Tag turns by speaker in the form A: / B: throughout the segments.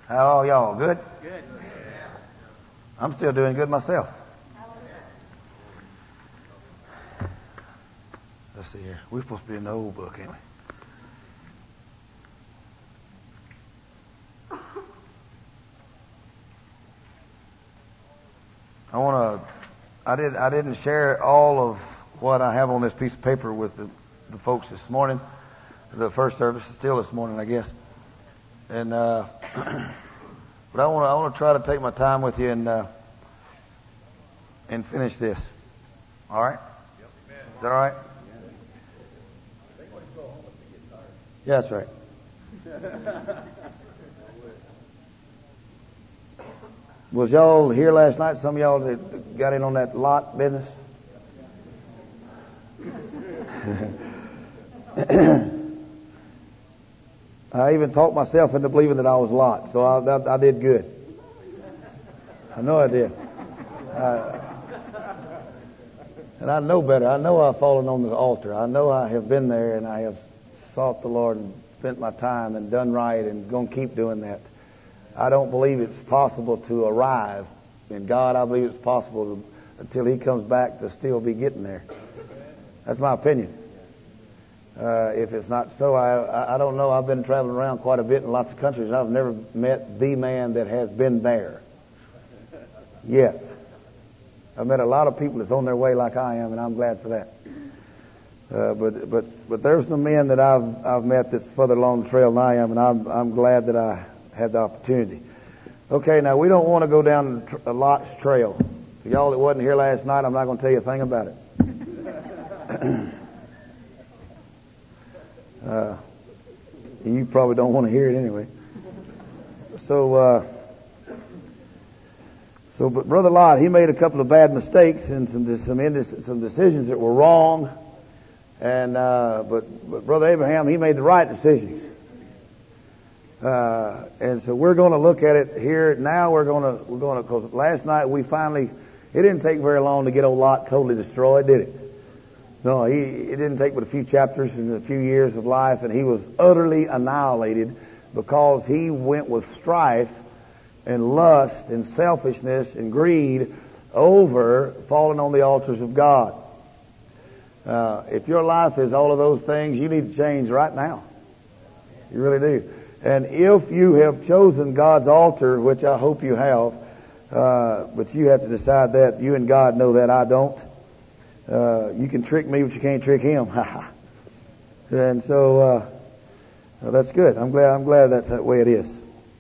A: How are y'all? Good? Good. I'm still doing good myself. Let's see here. We're supposed to be in the old book, ain't we? I didn't share all of what I have on this piece of paper with the folks this morning. The first service is still this morning, I guess. And but I want to try to take my time with you and finish this. All right? Is that all right? Yeah, that's right. Was y'all here last night? Some of y'all that got in on that lot business? I even talked myself into believing that I was Lot, so I did good. I know I did. And I know better. I know I've fallen on the altar. I know I have been there and I have sought the Lord and spent my time and done right and going to keep doing that. I don't believe it's possible to arrive in God. I believe it's possible until He comes back to still be getting there. That's my opinion. If it's not so, I don't know. I've been traveling around quite a bit in lots of countries, and I've never met the man that has been there yet. I've met a lot of people that's on their way like I am, and I'm glad for that. But there's some men that I've met that's further along the trail than I am, and I'm glad that I had the opportunity. Okay, now we don't want to go down Lot's trail. For y'all that wasn't here last night, I'm not going to tell you a thing about it. You probably don't want to hear it anyway. But Brother Lot, he made a couple of bad mistakes and some decisions that were wrong. And but Brother Abraham, he made the right decisions. And so we're going to look at it here now. We're going to because last night it didn't take very long to get old Lot totally destroyed, did it? No, it didn't take but a few chapters and a few years of life, and he was utterly annihilated because he went with strife and lust and selfishness and greed over falling on the altars of God. If your life is all of those things, you need to change right now. You really do. And if you have chosen God's altar, which I hope you have, but you have to decide that. You and God know that. I don't. You can trick me, but you can't trick Him. And so that's good. I'm glad that's that way it is.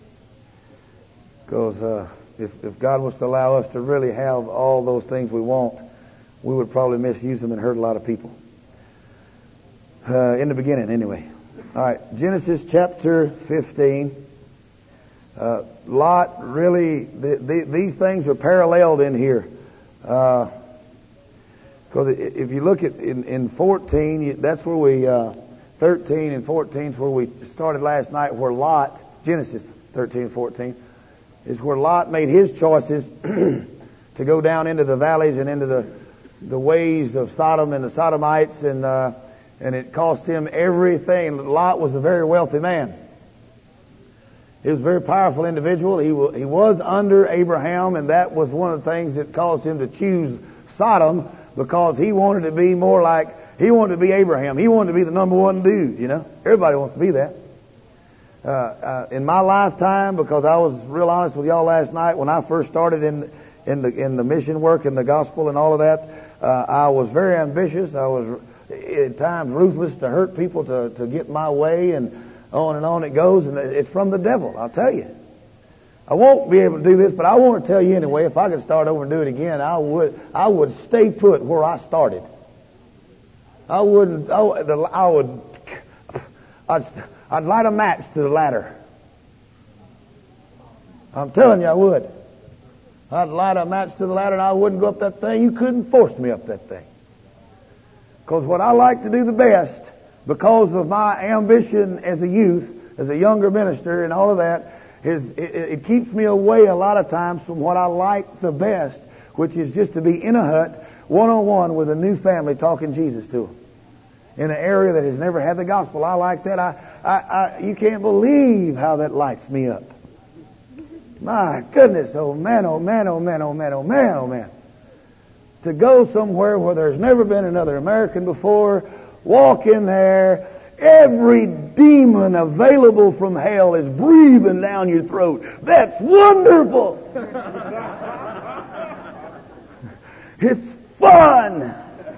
A: Because if God was to allow us to really have all those things we want, we would probably misuse them and hurt a lot of people. In the beginning, anyway. All right, Genesis chapter 15. Lot, really, these things are paralleled in here. Because if you look at in 14, that's where we 13 and 14 is where we started last night. Where Lot, Genesis 13 and 14, is where Lot made his choices to go down into the valleys and into the ways of Sodom and the Sodomites, and it cost him everything. Lot was a very wealthy man. He was a very powerful individual. He was under Abraham, and that was one of the things that caused him to choose Sodom, because he wanted to be more like, he wanted to be Abraham. He wanted to be the number one dude, you know. Everybody wants to be that. In my lifetime, because I was real honest with y'all last night, when I first started in the mission work and the gospel and all of that, I was very ambitious. I was at times ruthless to hurt people to get my way, and on it goes, and it's from the devil, I'll tell you. I won't be able to do this, but I want to tell you anyway, if I could start over and do it again, I would stay put where I started. I'd light a match to the ladder. I'm telling you, I would. I'd light a match to the ladder and I wouldn't go up that thing. You couldn't force me up that thing. Because what I like to do the best, because of my ambition as a youth, as a younger minister and all of that, it keeps me away a lot of times from what I like the best, which is just to be in a hut, one-on-one with a new family, talking Jesus to them. In an area that has never had the gospel. I like that. You can't believe how that lights me up. My goodness, oh man, oh man, oh man, oh man, oh man, oh man. To go somewhere where there's never been another American before, walk in there, every demon available from hell is breathing down your throat. That's wonderful. It's fun.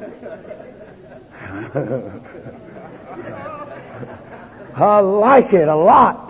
A: I like it a lot.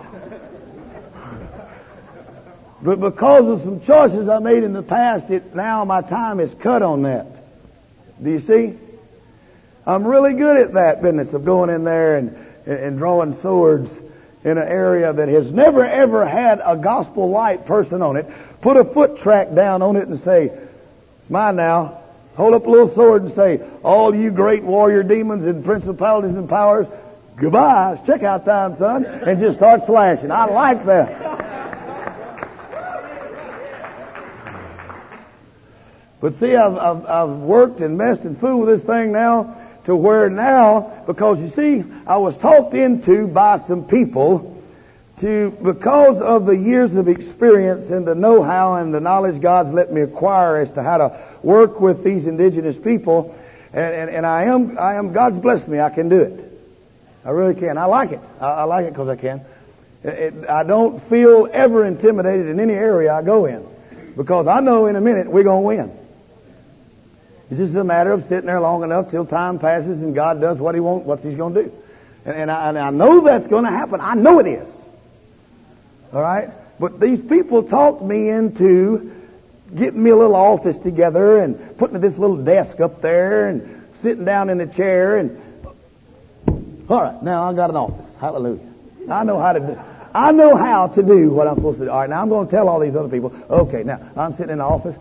A: But because of some choices I made in the past, now my time is cut on that. Do you see? I'm really good at that business of going in there and drawing swords in an area that has never ever had a gospel light person on it. Put a foot track down on it and say, it's mine now. Hold up a little sword and say, all you great warrior demons and principalities and powers, goodbye. It's checkout time, son. And just start slashing. I like that. But see, I've worked and messed and fooled with this thing now to where now, because you see, I was talked into by some people because of the years of experience and the know-how and the knowledge God's let me acquire as to how to work with these indigenous people, and I am God's blessed me. I can do it. I really can. I like it. I like it because I can. I don't feel ever intimidated in any area I go in, because I know in a minute we're going to win. It's just a matter of sitting there long enough till time passes and God does what He wants, what He's going to do. And I know that's going to happen. I know it is. All right? But these people talked me into getting me a little office together and putting this little desk up there and sitting down in a chair and... All right, now I got an office. Hallelujah. I know how to do what I'm supposed to do. All right, now I'm going to tell all these other people, okay, now I'm sitting in the office.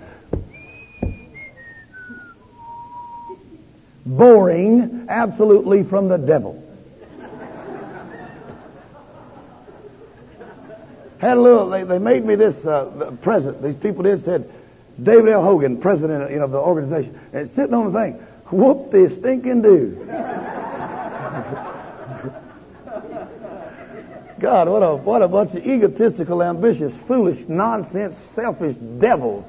A: Boring, absolutely from the devil. Had a little. They made me this president. These people said David L. Hogan, president of the organization, and sitting on the thing. Whoop this stinking dude. God, what a bunch of egotistical, ambitious, foolish, nonsense, selfish devils.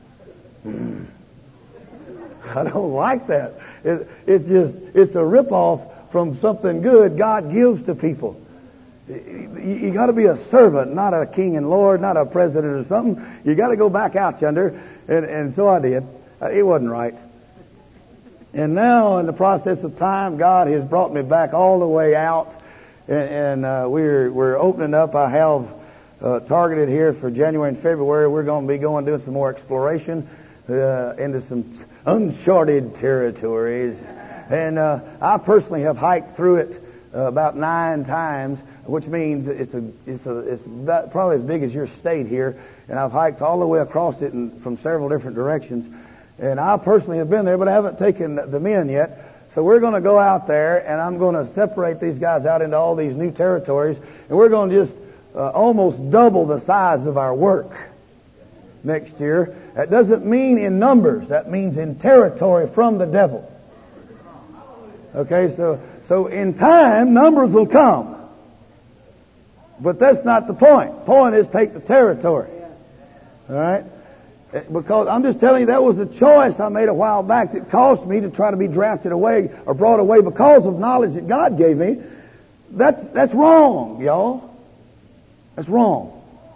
A: I don't like that. It's a ripoff from something good God gives to people. You got to be a servant, not a king and lord, not a president or something. You got to go back out yonder, and so I did. It wasn't right. And now, in the process of time, God has brought me back all the way out, and we're opening up. I have targeted here for January and February. We're going to be doing some more exploration into some uncharted territories. And I personally have hiked through it about 9 times, which means it's about probably as big as your state here. And I've hiked all the way across it from several different directions. And I personally have been there, but I haven't taken the men yet. So we're going to go out there, and I'm going to separate these guys out into all these new territories, and we're going to just almost double the size of our work next year. That doesn't mean in numbers. That means in territory from the devil. Okay, so in time, numbers will come. But that's not the point. Point is take the territory. All right? Because I'm just telling you, that was a choice I made a while back that caused me to try to be drafted away or brought away because of knowledge that God gave me. That's wrong, y'all. That's wrong.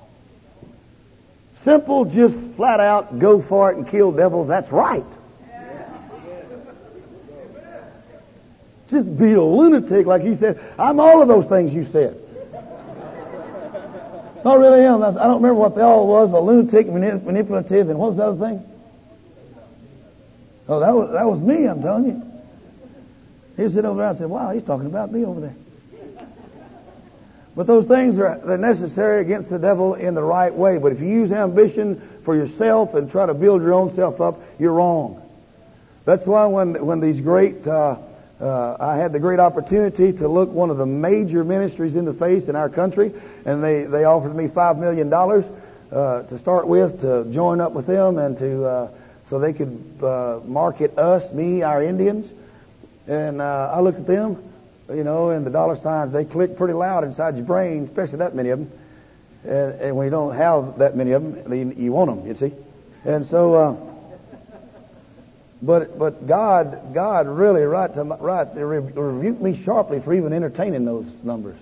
A: Simple, just flat out, go for it and kill devils, that's right. Just be a lunatic, like he said. I'm all of those things you said. I really am. I don't remember what they all was, but lunatic, manipulative, and what was the other thing? Oh, that was me, I'm telling you. He was sitting over there and I said, wow, he's talking about me over there. But those things they're necessary against the devil in the right way. But if you use ambition for yourself and try to build your own self up, you're wrong. That's why when these great, I had the great opportunity to look one of the major ministries in the face in our country, and they offered me $5 million to start with, to join up with them and to so they could market us, me, our Indians. And I looked at them, and the dollar signs, they click pretty loud inside your brain, especially that many of them. And when you don't have that many of them, you want them, you see. And so, but God really rebuked me sharply for even entertaining those numbers.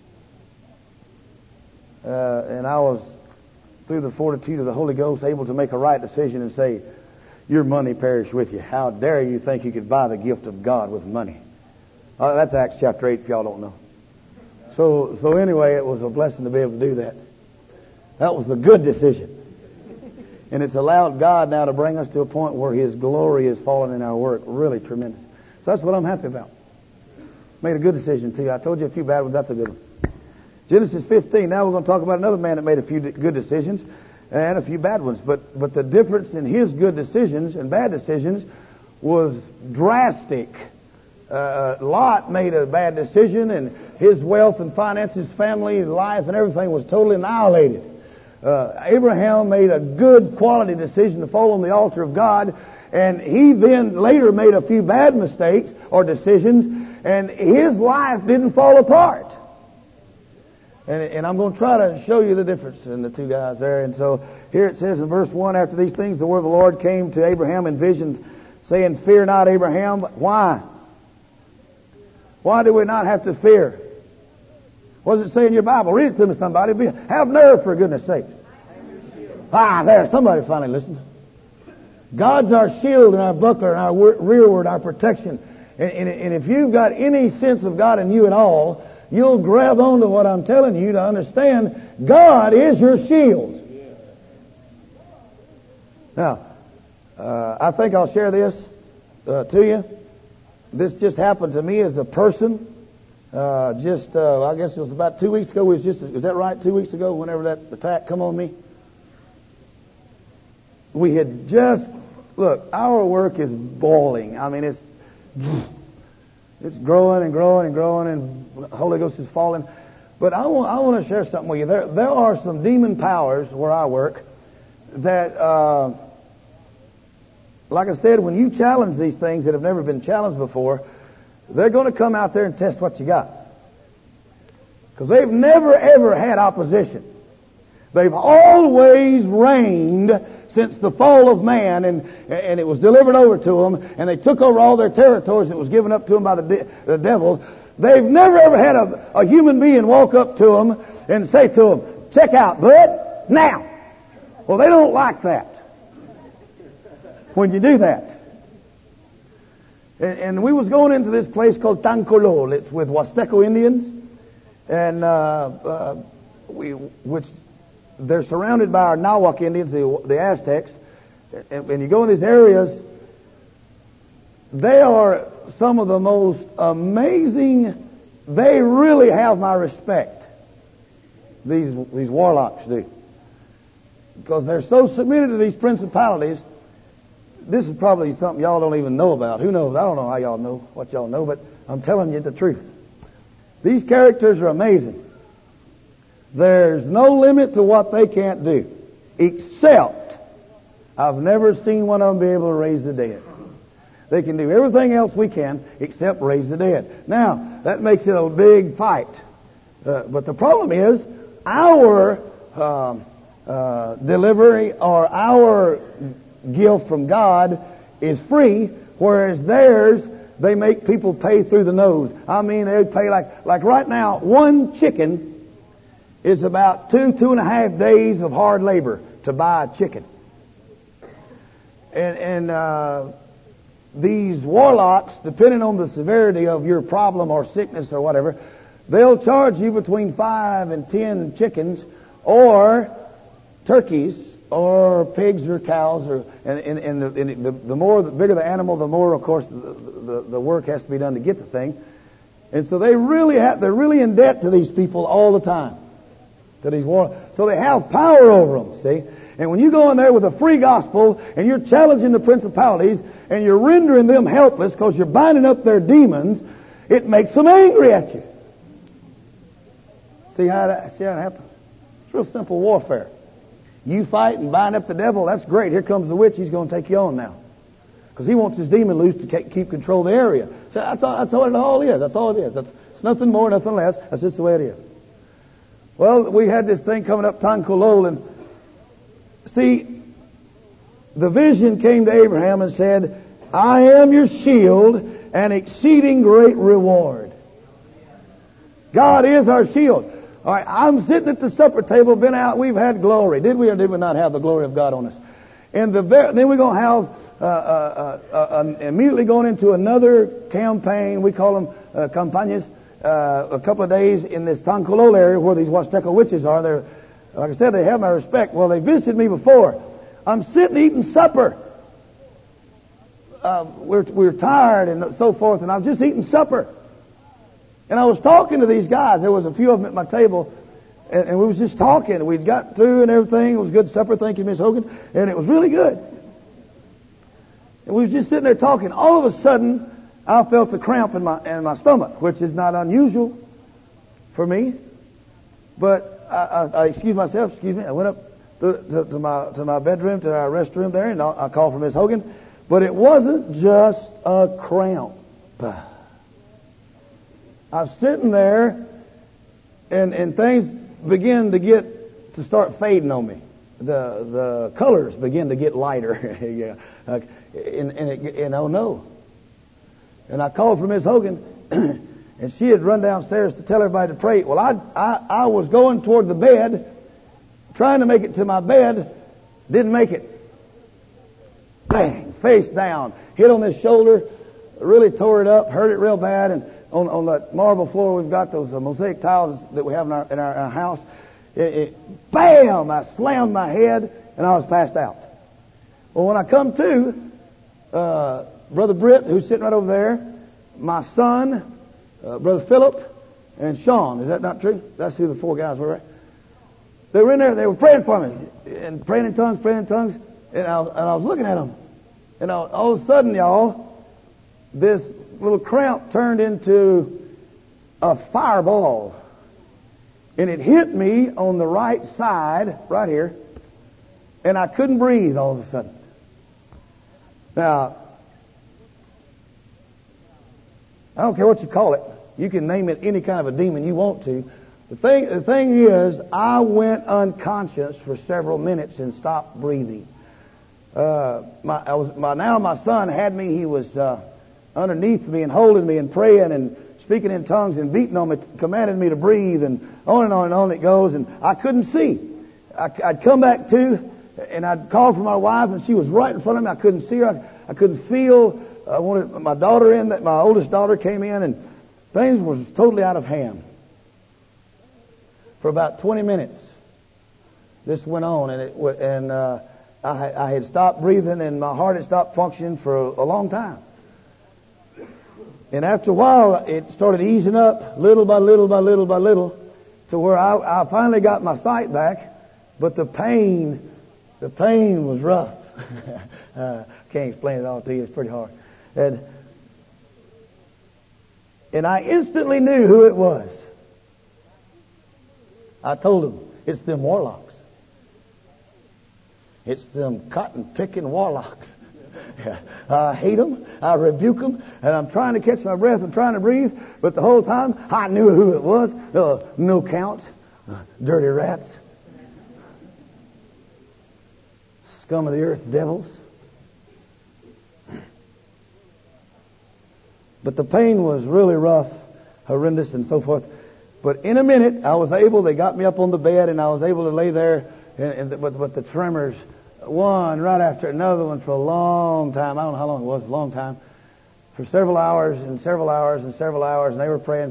A: And I was, through the fortitude of the Holy Ghost, able to make a right decision and say, your money perish with you. How dare you think you could buy the gift of God with money? That's Acts chapter 8 if y'all don't know. So anyway, it was a blessing to be able to do that. That was a good decision. And it's allowed God now to bring us to a point where His glory is falling in our work. Really tremendous. So that's what I'm happy about. Made a good decision too. I told you a few bad ones. That's a good one. Genesis 15. Now we're going to talk about another man that made a few good decisions and a few bad ones. But the difference in his good decisions and bad decisions was drastic. Lot made a bad decision, and his wealth and finances, family, life, and everything was totally annihilated. Abraham made a good quality decision to fall on the altar of God, and he then later made a few bad mistakes or decisions, and his life didn't fall apart. And I'm going to try to show you the difference in the two guys there. And so here it says in verse 1, after these things the word of the Lord came to Abraham in visions, saying, fear not, Abraham. Why? Why do we not have to fear? What does it say in your Bible? Read it to me, somebody. Have nerve, for goodness sake. There, somebody finally listened. God's our shield and our buckler and our rearward, our protection. And if you've got any sense of God in you at all, you'll grab onto what I'm telling you to understand God is your shield. Now, I think I'll share this to you. This just happened to me as a person. I guess it was about 2 weeks ago. Is that right? 2 weeks ago, whenever that attack come on me. We had look, our work is boiling. I mean, it's growing and growing and growing, and the Holy Ghost is falling. But I want to share something with you. There are some demon powers where I work that, like I said, when you challenge these things that have never been challenged before, they're going to come out there and test what you got. Because they've never, ever had opposition. They've always reigned since the fall of man, and it was delivered over to them, and they took over all their territories that was given up to them by the devil. They've never, ever had a human being walk up to them and say to them, check out, bud, now. Well, they don't like that when you do that. And we was going into this place called Tancolol. It's with Huasteco Indians, and which they're surrounded by our Nahuatl Indians, the Aztecs. And you go in these areas, they are some of the most amazing. They really have my respect. These warlocks do, because they're so submitted to these principalities. This is probably something y'all don't even know about. Who knows? I don't know how y'all know what y'all know, but I'm telling you the truth. These characters are amazing. There's no limit to what they can't do, except I've never seen one of them be able to raise the dead. They can do everything else we can except raise the dead. Now, that makes it a big fight. But the problem is our delivery or our gift from God is free, whereas theirs, they make people pay through the nose. I mean, they pay like right now, one chicken is about 2.5 days of hard labor to buy a chicken. And these warlocks, depending on the severity of your problem or sickness or whatever, they'll charge you between 5 and 10 chickens or turkeys or pigs or cows, and the bigger the animal, the more, of course, the work has to be done to get the thing. And so they're really in debt to these people all the time, to these so they have power over them. See, and when you go in there with a free gospel and you're challenging the principalities and you're rendering them helpless because you're binding up their demons, it makes them angry at you. See how it happens? It's real simple warfare. You fight and bind up the devil, that's great. Here comes the witch. He's going to take you on now, because he wants his demon loose to keep control of the area. So that's all it all is. That's all it is. It's nothing more, nothing less. That's just the way it is. Well, we had this thing coming up, Tankulol, and see, the vision came to Abraham and said, I am your shield and exceeding great reward. God is our shield. All right, I'm sitting at the supper table, been out, we've had glory. Did we or did we not have the glory of God on us? And then we're going to have immediately going into another campaign. We call them campagnas. A couple of days in this Tankulol area where these Huasteco witches are. They're, like I said, they have my respect. Well, they visited me before. I'm sitting eating supper. We're tired and so forth, and I'm just eating supper. And I was talking to these guys. There was a few of them at my table, and we was just talking. We'd got through and everything. It was a good supper. Thank you, Miss Hogan. And it was really good. And we was just sitting there talking. All of a sudden, I felt a cramp in my stomach, which is not unusual for me. But I excused myself. Excuse me. I went up to my bedroom, to our restroom there, and I called for Miss Hogan. But it wasn't just a cramp. I was sitting there, and things began to start fading on me. The colors began to get lighter. Yeah, and oh no. And I called for Miss Hogan, and she had run downstairs to tell everybody to pray. Well, I was going toward the bed, trying to make it to my bed, didn't make it. Bang, face down, hit on this shoulder, really tore it up, hurt it real bad, and on that marble floor we've got those mosaic tiles that we have in our house. Bam! I slammed my head, and I was passed out. Well, when I come to, Brother Britt, who's sitting right over there, my son, Brother Philip, and Sean. Is that not true? That's who the four guys were, right? They were in there. They were praying for me, and praying in tongues. And I was looking at them. And all of a sudden, y'all, this little cramp turned into a fireball. And it hit me on the right side, right here. And I couldn't breathe all of a sudden. Now, I don't care what you call it. You can name it any kind of a demon you want to. The thing is, I went unconscious for several minutes and stopped breathing. My son had me. He was underneath me and holding me and praying and speaking in tongues and beating on me, commanding me to breathe, and on it goes. And I couldn't see. I'd come back to, and I'd call for my wife, and she was right in front of me. I couldn't see her. I couldn't feel. I wanted my daughter in. That my oldest daughter came in, and things was totally out of hand. For about 20 minutes, this went on, and I had stopped breathing, and my heart had stopped functioning for a long time. And after a while, it started easing up, little by little, to where I finally got my sight back. But the pain was rough. Can't explain it all to you. It's pretty hard. And I instantly knew who it was. I told him, it's them warlocks. It's them cotton-picking warlocks. I hate them, I rebuke them, and I'm trying to catch my breath and trying to breathe, but the whole time I knew who it was. No count, dirty rats, scum of the earth devils. But the pain was really rough, horrendous, and so forth. But in a minute, they got me up on the bed, and I was able to lay there, but the tremors, one right after another one for a long time. I don't know how long it was, a long time. For several hours, and they were praying.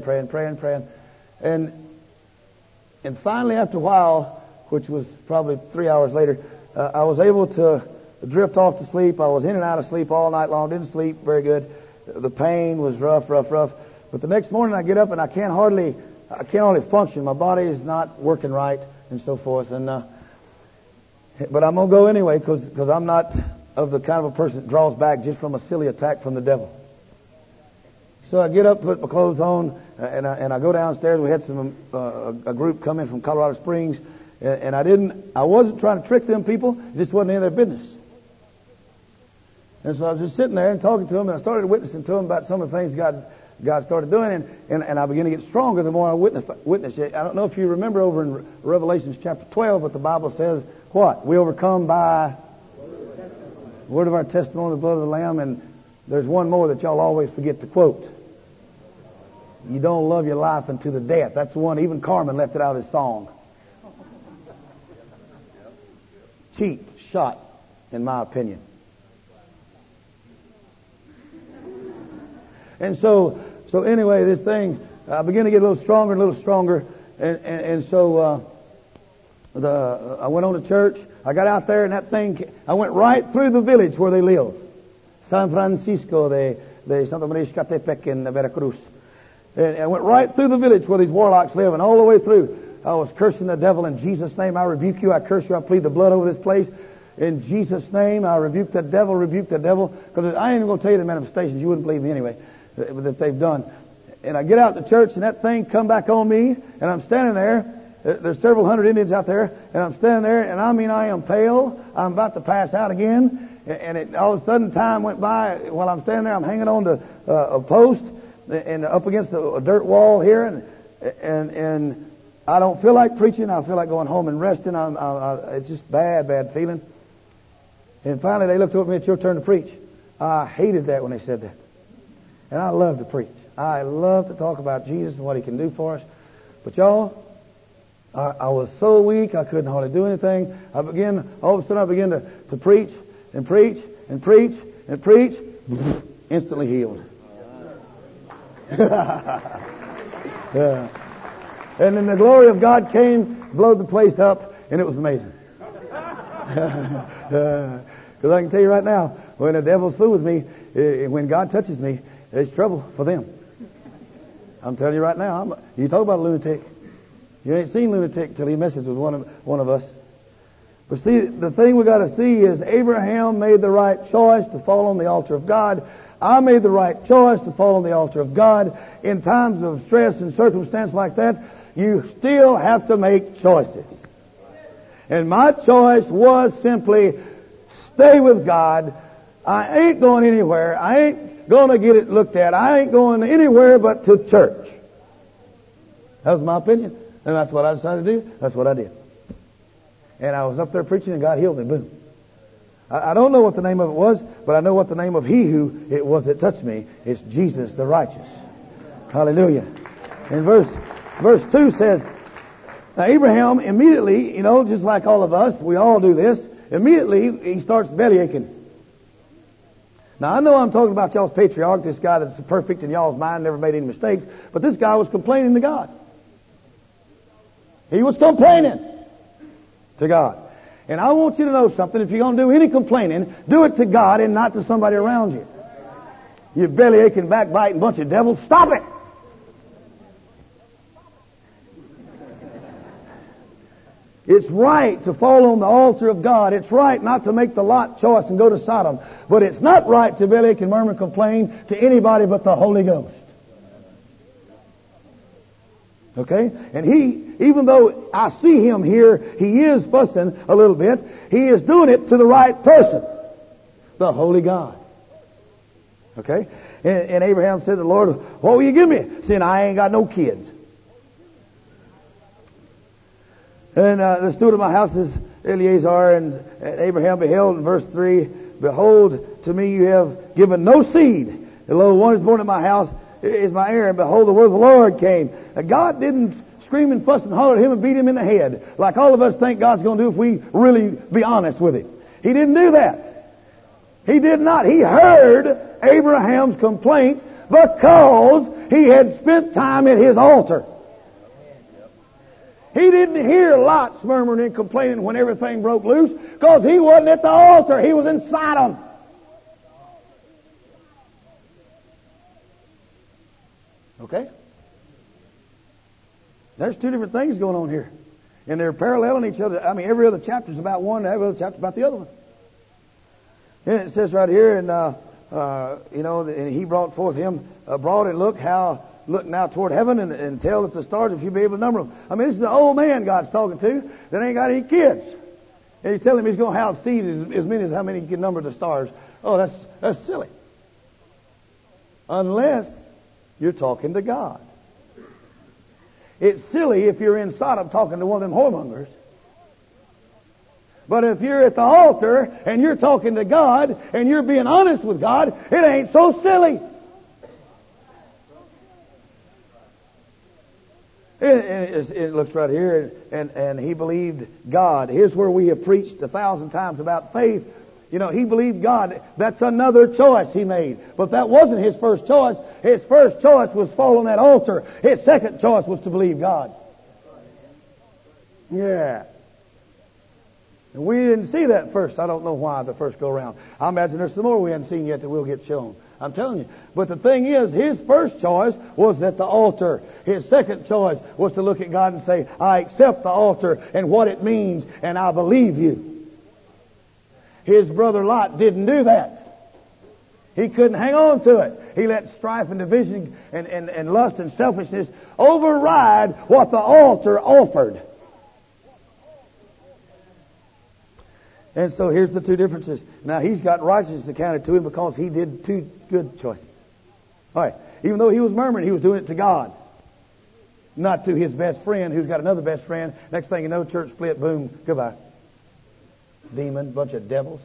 A: And finally, after a while, which was probably 3 hours later, I was able to drift off to sleep. I was in and out of sleep all night long, didn't sleep very good. The pain was rough. But the next morning I get up and I can't hardly function. My body is not working right and so forth. But I'm going to go anyway because I'm not of the kind of a person that draws back just from a silly attack from the devil. So I get up, put my clothes on, and I go downstairs. We had a group come in from Colorado Springs, and I wasn't trying to trick them people. It just wasn't any of their business. And so I was just sitting there and talking to them, and I started witnessing to them about some of the things God God started doing, and I began to get stronger the more I witnessed it. I don't know if you remember over in Revelation chapter 12, but the Bible says what? We overcome by the word of our testimony, the blood of the Lamb, and there's one more that y'all always forget to quote. You don't love your life unto the death. That's the one, even Carmen left it out of his song. Cheap shot, in my opinion. And so anyway, this thing, I began to get a little stronger, and so I went on to church. I got out there, and that thing, I went right through the village where they live. San Francisco de Santa Maria Xcatepec in Veracruz. And I went right through the village where these warlocks live, and all the way through, I was cursing the devil. In Jesus' name, I rebuke you, I curse you, I plead the blood over this place. In Jesus' name, I rebuke the devil, because I ain't even going to tell you the manifestations. You wouldn't believe me anyway, that they've done. And I get out to church, and that thing come back on me, and I'm standing there. There's several hundred Indians out there, and I'm standing there, and I am pale. I'm about to pass out again. And all of a sudden, time went by. While I'm standing there, I'm hanging on to a post and up against a dirt wall here, and I don't feel like preaching. I feel like going home and resting. It's just bad feeling. And finally, they looked over at me. It's your turn to preach. I hated that when they said that, and I love to preach. I love to talk about Jesus and what He can do for us. But y'all, I was so weak I couldn't hardly do anything. All of a sudden, I began to preach and preach and preach and preach. Instantly healed. Yeah. And then the glory of God came, blowed the place up, and it was amazing. Because I can tell you right now, when the devil's fool with me, when God touches me, there's trouble for them. I'm telling you right now. You talk about a lunatic. You ain't seen lunatic till he messes with one of us. But see, the thing we got to see is Abraham made the right choice to fall on the altar of God. I made the right choice to fall on the altar of God. In times of stress and circumstance like that, you still have to make choices. And my choice was simply stay with God. I ain't going anywhere. I ain't going to get it looked at. I ain't going anywhere but to church. That was my opinion. And that's what I decided to do. That's what I did. And I was up there preaching, and God healed me. Boom. I don't know what the name of it was, but I know what the name of He who it was that touched me. It's Jesus the righteous. Hallelujah. And verse 2 says, now Abraham immediately, just like all of us, we all do this, immediately he starts belly aching. Now I know I'm talking about y'all's patriarch, this guy that's perfect in y'all's mind, never made any mistakes, but this guy was complaining to God. He was complaining to God. And I want you to know something. If you're going to do any complaining, do it to God and not to somebody around you. You belly aching, backbiting bunch of devils, stop it! It's right to fall on the altar of God. It's right not to make the Lot choice and go to Sodom. But it's not right to belly ache and murmur and complain to anybody but the Holy Ghost. Okay? And even though I see him here, he is fussing a little bit. He is doing it to the right person. The Holy God. Okay? And Abraham said to the Lord, what will you give me? Saying, I ain't got no kids. And the steward of my house is Eleazar, and Abraham beheld in verse 3, behold, to me you have given no seed. Lo, one is born in my house is my heir, and behold, the word of the Lord came. Now, God didn't scream and fuss and holler at him and beat him in the head like all of us think God's going to do if we really be honest with him. He didn't do that. He did not. He heard Abraham's complaint because he had spent time at his altar. He didn't hear Lot's murmuring and complaining when everything broke loose because he wasn't at the altar. He was in Sodom. Okay? There's two different things going on here. And they're paralleling each other. I mean, every other chapter is about one, every other chapter is about the other one. And it says right here, and he brought forth him abroad and look now toward heaven and tell that the stars, if you be able to number them. I mean, this is the old man God's talking to that ain't got any kids. And he's telling him he's going to have seed as many as how many he can number the stars. Oh, that's silly. Unless You're talking to God. It's silly if you're in Sodom talking to one of them whoremongers. But if you're at the altar and you're talking to God and you're being honest with God, it ain't so silly. It looks right here, and he believed God. Here's where we have preached 1,000 times about faith. You know, he believed God. That's another choice he made. But that wasn't his first choice. His first choice was fall on that altar. His second choice was to believe God. Yeah. And we didn't see that first. I don't know why the first go around. I imagine there's some more we haven't seen yet that will get shown. I'm telling you. But the thing is, his first choice was at the altar. His second choice was to look at God and say, I accept the altar and what it means, and I believe you. His brother Lot didn't do that. He couldn't hang on to it. He let strife and division and lust and selfishness override what the altar offered. And so here's the two differences. Now he's got righteousness accounted to him because he did two good choices. All right. Even though he was murmuring, he was doing it to God. Not to his best friend who's got another best friend. Next thing you know, church split, boom, goodbye. Demon, bunch of devils.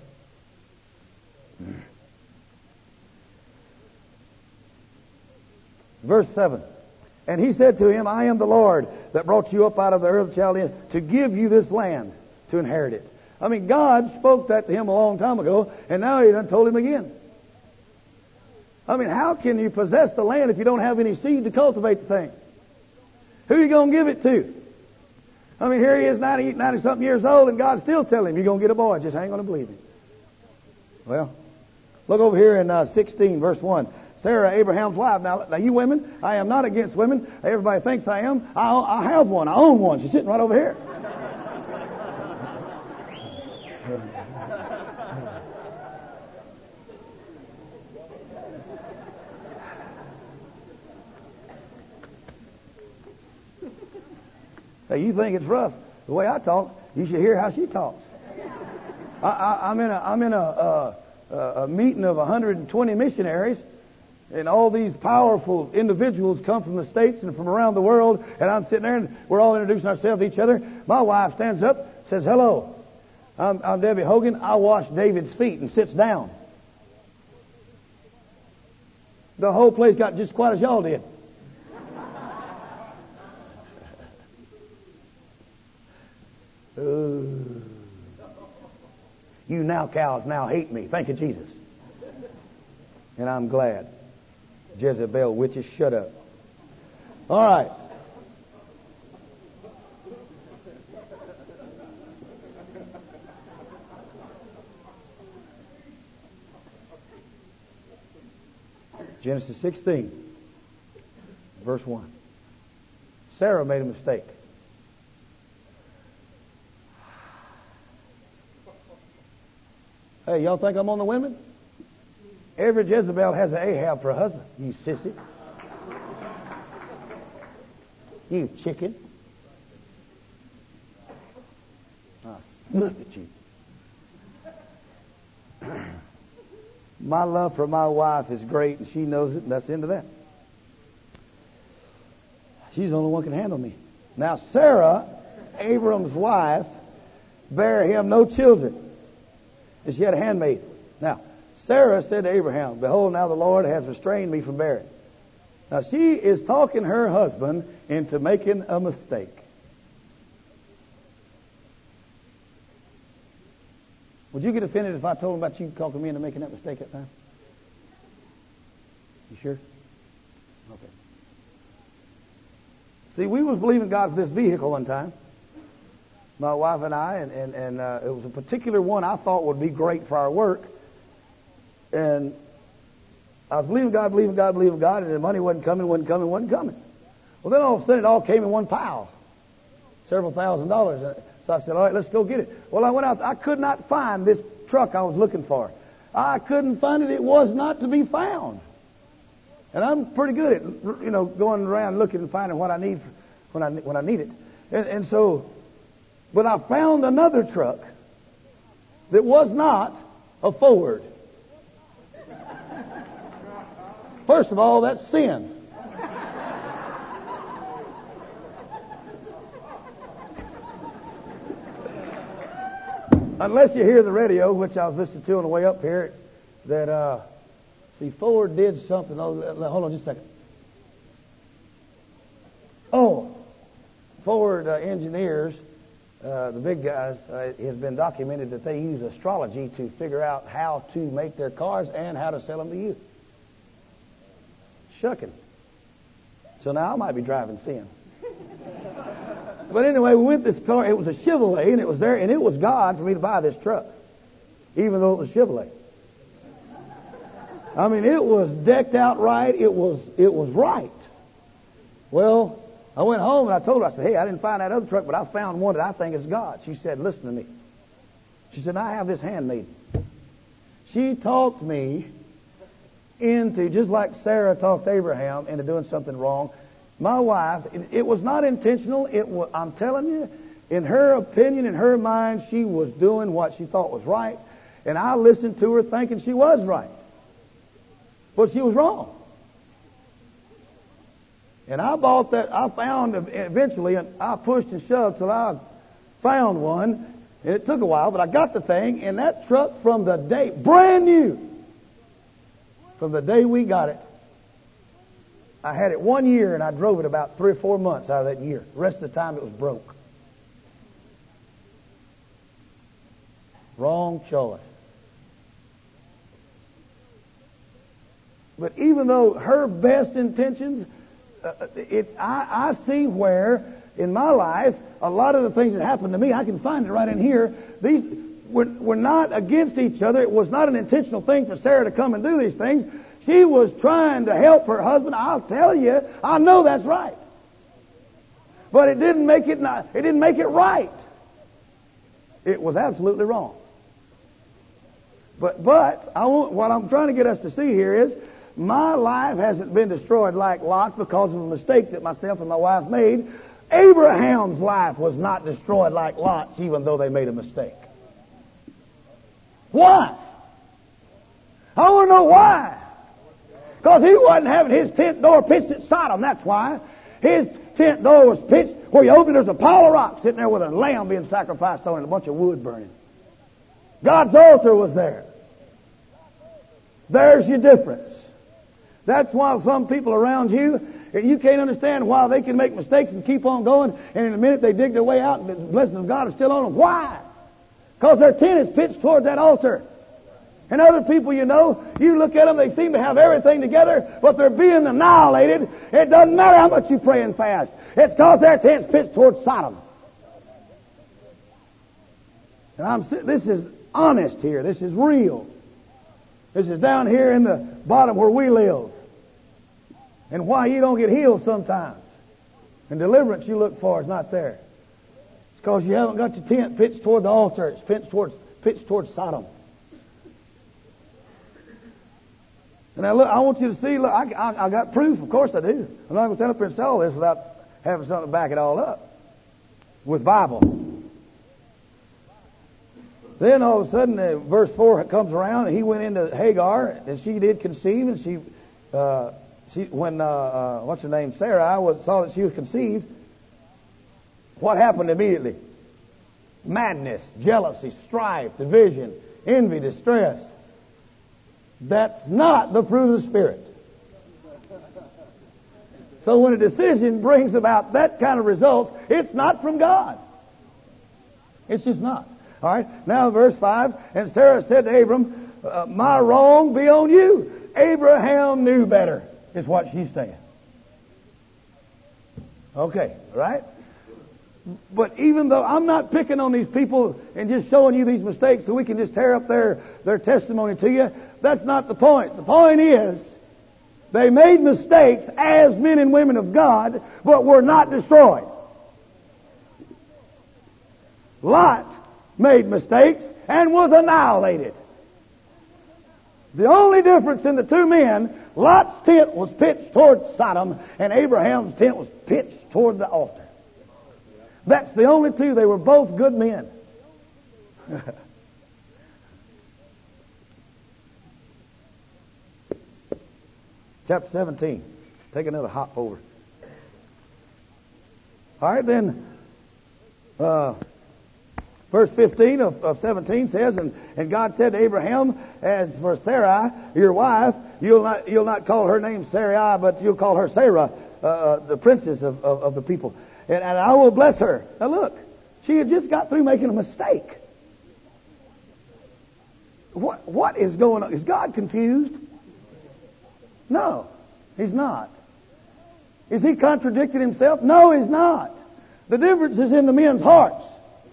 A: Verse 7. And he said to him, I am the Lord that brought you up out of the earth of Chaldeans to give you this land to inherit it. I mean, God spoke that to him a long time ago, and now he done told him again. I mean, how can you possess the land if you don't have any seed to cultivate the thing? Who are you going to give it to? I mean, here he is, 90-something years old, and God's still telling him, you're going to get a boy. Just hang on and believe him. Well, look over here in 16, verse 1. Sarah, Abraham's wife. Now, you women, I am not against women. Everybody thinks I am. I have one. I own one. She's sitting right over here. Hey, you think it's rough the way I talk? You should hear how she talks. I'm in a meeting of 120 missionaries, and all these powerful individuals come from the States and from around the world, and I'm sitting there and we're all introducing ourselves to each other. My wife stands up, says, hello, I'm Debbie Hogan. I wash David's feet, and sits down. The whole place got just quiet as y'all did. You now cows now hate me. Thank you, Jesus. And I'm glad. Jezebel witches, shut up. All right. Genesis 16, verse 1. Sarah made a mistake. Hey, y'all think I'm on the women? Every Jezebel has an Ahab for a husband. You sissy. You chicken. I'll look at you. My love for my wife is great, and she knows it, and that's the end of that. She's the only one who can handle me. Now, Sarah, Abram's wife, bare him no children. And she had a handmaid. Now, Sarah said to Abraham, behold, now the Lord has restrained me from bearing. Now, she is talking her husband into making a mistake. Would you get offended if I told him about you talking me into making that mistake that time? You sure? Okay. See, we was believing God for this vehicle one time. My wife and I, and it was a particular one I thought would be great for our work. And I was believing God, and the money wasn't coming. Well, then all of a sudden it all came in one pile. Several $1,000s. So I said, all right, let's go get it. Well, I went out. I could not find this truck I was looking for. I couldn't find it. It was not to be found. And I'm pretty good at, going around looking and finding what I need when I need it. And so, but I found another truck that was not a Ford. First of all, that's sin. Unless you hear the radio, which I was listening to on the way up here, that, Ford did something. Oh, hold on just a second. Oh, Ford engineers, the big guys, it has been documented that they use astrology to figure out how to make their cars and how to sell them to you. Shucking. So now I might be driving sin. But anyway, we went this car. It was a Chevrolet, and it was there, and it was God for me to buy this truck, even though it was Chevrolet. I mean, it was decked out right. It was right. Well, I went home and I told her, I said, hey, I didn't find that other truck, but I found one that I think is God. She said, listen to me. She said, I have this handmaid. She talked me into, just like Sarah talked Abraham into doing something wrong. My wife, it was not intentional. I'm telling you, in her opinion, in her mind, she was doing what she thought was right. And I listened to her thinking she was right. But she was wrong. And I bought that, I found eventually, and I pushed and shoved till I found one. And it took a while, but I got the thing, and that truck from the day, brand new, from the day we got it, I had it 1 year, and I drove it about 3 or 4 months out of that year. The rest of the time it was broke. Wrong choice. But even though her best intentions, I see where in my life a lot of the things that happened to me, I can find it right in here. These were not against each other. It was not an intentional thing for Sarah to come and do these things. She was trying to help her husband. I'll tell you, I know that's right. But it didn't make it right. It was absolutely wrong. But what I'm trying to get us to see here is my life hasn't been destroyed like Lot's because of a mistake that myself and my wife made. Abraham's life was not destroyed like Lot's, even though they made a mistake. Why? I want to know why. Because he wasn't having his tent door pitched at Sodom, that's why. His tent door was pitched where you open, there's a pile of rocks sitting there with a lamb being sacrificed on it and a bunch of wood burning. God's altar was there. There's your difference. That's why some people around you can't understand why they can make mistakes and keep on going, and in a minute they dig their way out and the blessings of God are still on them. Why? Because their tent is pitched toward that altar. And other people, you look at them, they seem to have everything together, but they're being annihilated. It doesn't matter how much you pray and fast. It's because their tent's pitched toward Sodom. And this is honest here. This is real. This is down here in the bottom where we live. And why you don't get healed sometimes. And deliverance you look for is not there. It's because you haven't got your tent pitched toward the altar. It's pitched toward Sodom. And now look, I want you to see, look, I got proof, of course I do. I'm not going to stand up here and say all this without having something to back it all up. With Bible. Then all of a sudden, verse 4 comes around, and he went into Hagar, and she did conceive, and when what's her name, Sarah, saw that she was conceived, what happened immediately? Madness, jealousy, strife, division, envy, distress. That's not the fruit of the Spirit. So when a decision brings about that kind of results, it's not from God. It's just not. All right. Now verse 5, and Sarah said to Abram, my wrong be on you. Abraham knew better, is what she's saying. Okay, right? But even though I'm not picking on these people and just showing you these mistakes so we can just tear up their testimony to you, that's not the point. The point is, they made mistakes as men and women of God, but were not destroyed. Lot made mistakes and was annihilated. The only difference in the two men, Lot's tent was pitched toward Sodom, and Abraham's tent was pitched toward the altar. That's the only two. They were both good men. Chapter 17. Take another hop over. All right, then. Verse 15 of 17 says, and God said to Abraham, as for Sarai, your wife, you'll not call her name Sarai, but you'll call her Sarah, the princess of the people. And I will bless her. Now look, she had just got through making a mistake. What is going on? Is God confused? No, He's not. Is He contradicting Himself? No, He's not. The difference is in the men's hearts.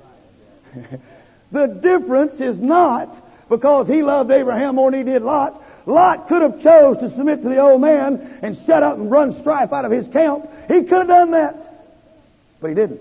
A: The difference is not because he loved Abraham more than he did Lot. Lot could have chose to submit to the old man and shut up and run strife out of his camp. He could have done that. But he didn't.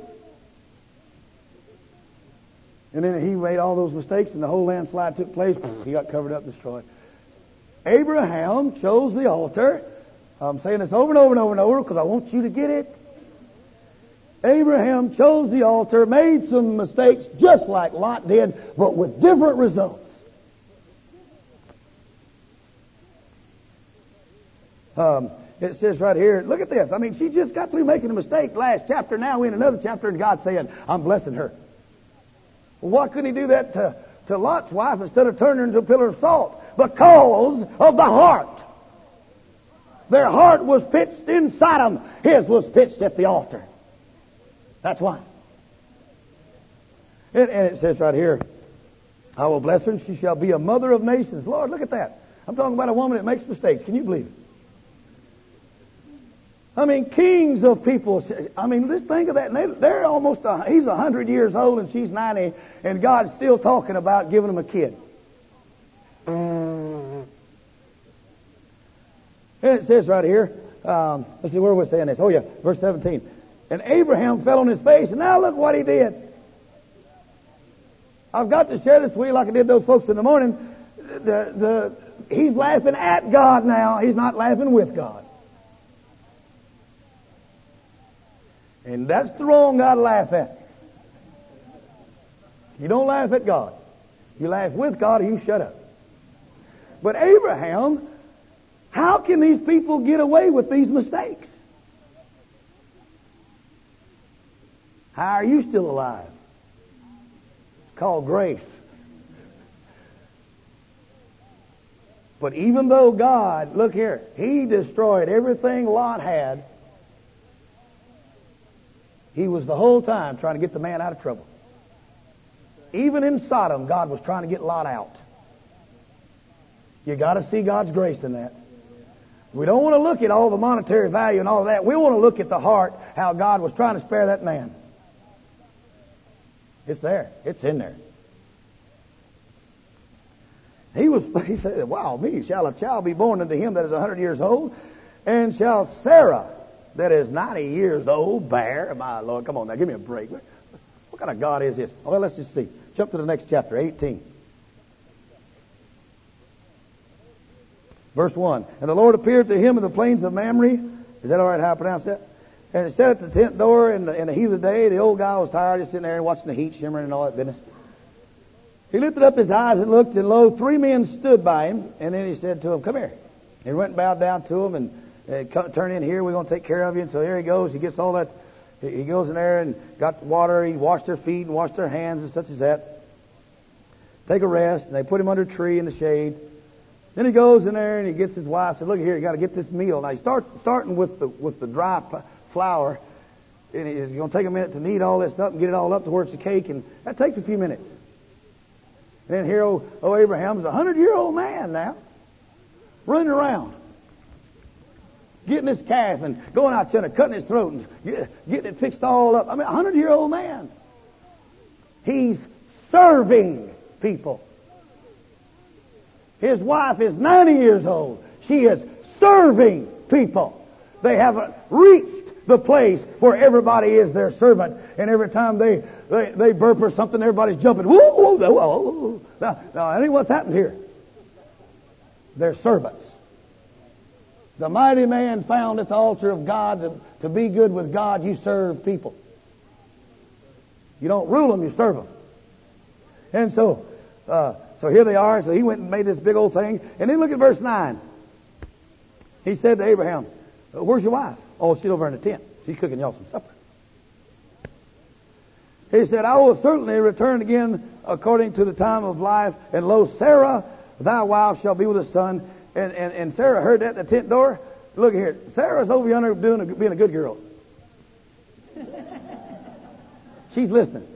A: And then he made all those mistakes and the whole landslide took place. He got covered up and destroyed. Abraham chose the altar. I'm saying this over and over and over and over because I want you to get it. Abraham chose the altar, made some mistakes just like Lot did, but with different results. It says right here, look at this. I mean, she just got through making a mistake last chapter. Now we're in another chapter and God's saying, I'm blessing her. Well, why couldn't He do that to Lot's wife instead of turning her into a pillar of salt? Because of the heart. Their heart was pitched in Sodom. His was pitched at the altar. That's why. And it says right here, I will bless her and she shall be a mother of nations. Lord, look at that. I'm talking about a woman that makes mistakes. Can you believe it? I mean, kings of people. I mean, just think of that. They're almost, he's 100 years old and she's 90, and God's still talking about giving them a kid. And it says right here, let's see, where we're saying this. Oh yeah, verse 17. And Abraham fell on his face, and now look what he did. I've got to share this with you like I did those folks in the morning. He's laughing at God now. He's not laughing with God. And that's the wrong God to laugh at. You don't laugh at God. You laugh with God or you shut up. But Abraham, how can these people get away with these mistakes? How are you still alive? It's called grace. But even though God, look here, He destroyed everything Lot had, He was the whole time trying to get the man out of trouble. Even in Sodom, God was trying to get Lot out. You got to see God's grace in that. We don't want to look at all the monetary value and all that. We want to look at the heart, how God was trying to spare that man. It's there. It's in there. He said, wow, shall a child be born unto him that is 100 years old? And shall Sarah, that is 90 years old, bear? My Lord, come on now, give me a break. What kind of God is this? Well, let's just see. Jump to the next chapter, 18. Verse 1. And the Lord appeared to him in the plains of Mamre. Is that all right how I pronounce that? And he sat at the tent door in the heat of the day. The old guy was tired, just sitting there and watching the heat shimmering and all that business. He lifted up his eyes and looked, and lo, 3 men stood by him. And then he said to him, come here. He went and bowed down to him and turn in here. We're going to take care of you. And so here he goes. He gets all that. He goes in there and got water. He washed their feet and washed their hands and such as that. Take a rest. And they put him under a tree in the shade. Then he goes in there and he gets his wife. Said, look here, you got to get this meal. Now he's starting with the dry flour. And he's going to take a minute to knead all this stuff and get it all up to where it's a cake. And that takes a few minutes. And then here, Abraham's a 100-year-old man now, running around, getting this calf and going out there and cutting his throat and getting it fixed all up. I mean, a 100-year-old man. He's serving people. His wife is 90 years old. She is serving people. They haven't reached the place where everybody is their servant, and every time they burp or something, everybody's jumping. Whoa, whoa, whoa. Now, that ain't what's happened here. They're servants. The mighty man found at the altar of God to be good with God, you serve people. You don't rule them, you serve them. And so here they are. So he went and made this big old thing. And then look at verse 9. He said to Abraham, where's your wife? Oh, she's over in the tent. She's cooking y'all some supper. He said, I will certainly return again according to the time of life. And lo, Sarah, thy wife, shall be with a son. And Sarah heard that in the tent door. Look here. Sarah's over yonder being a good girl. She's listening.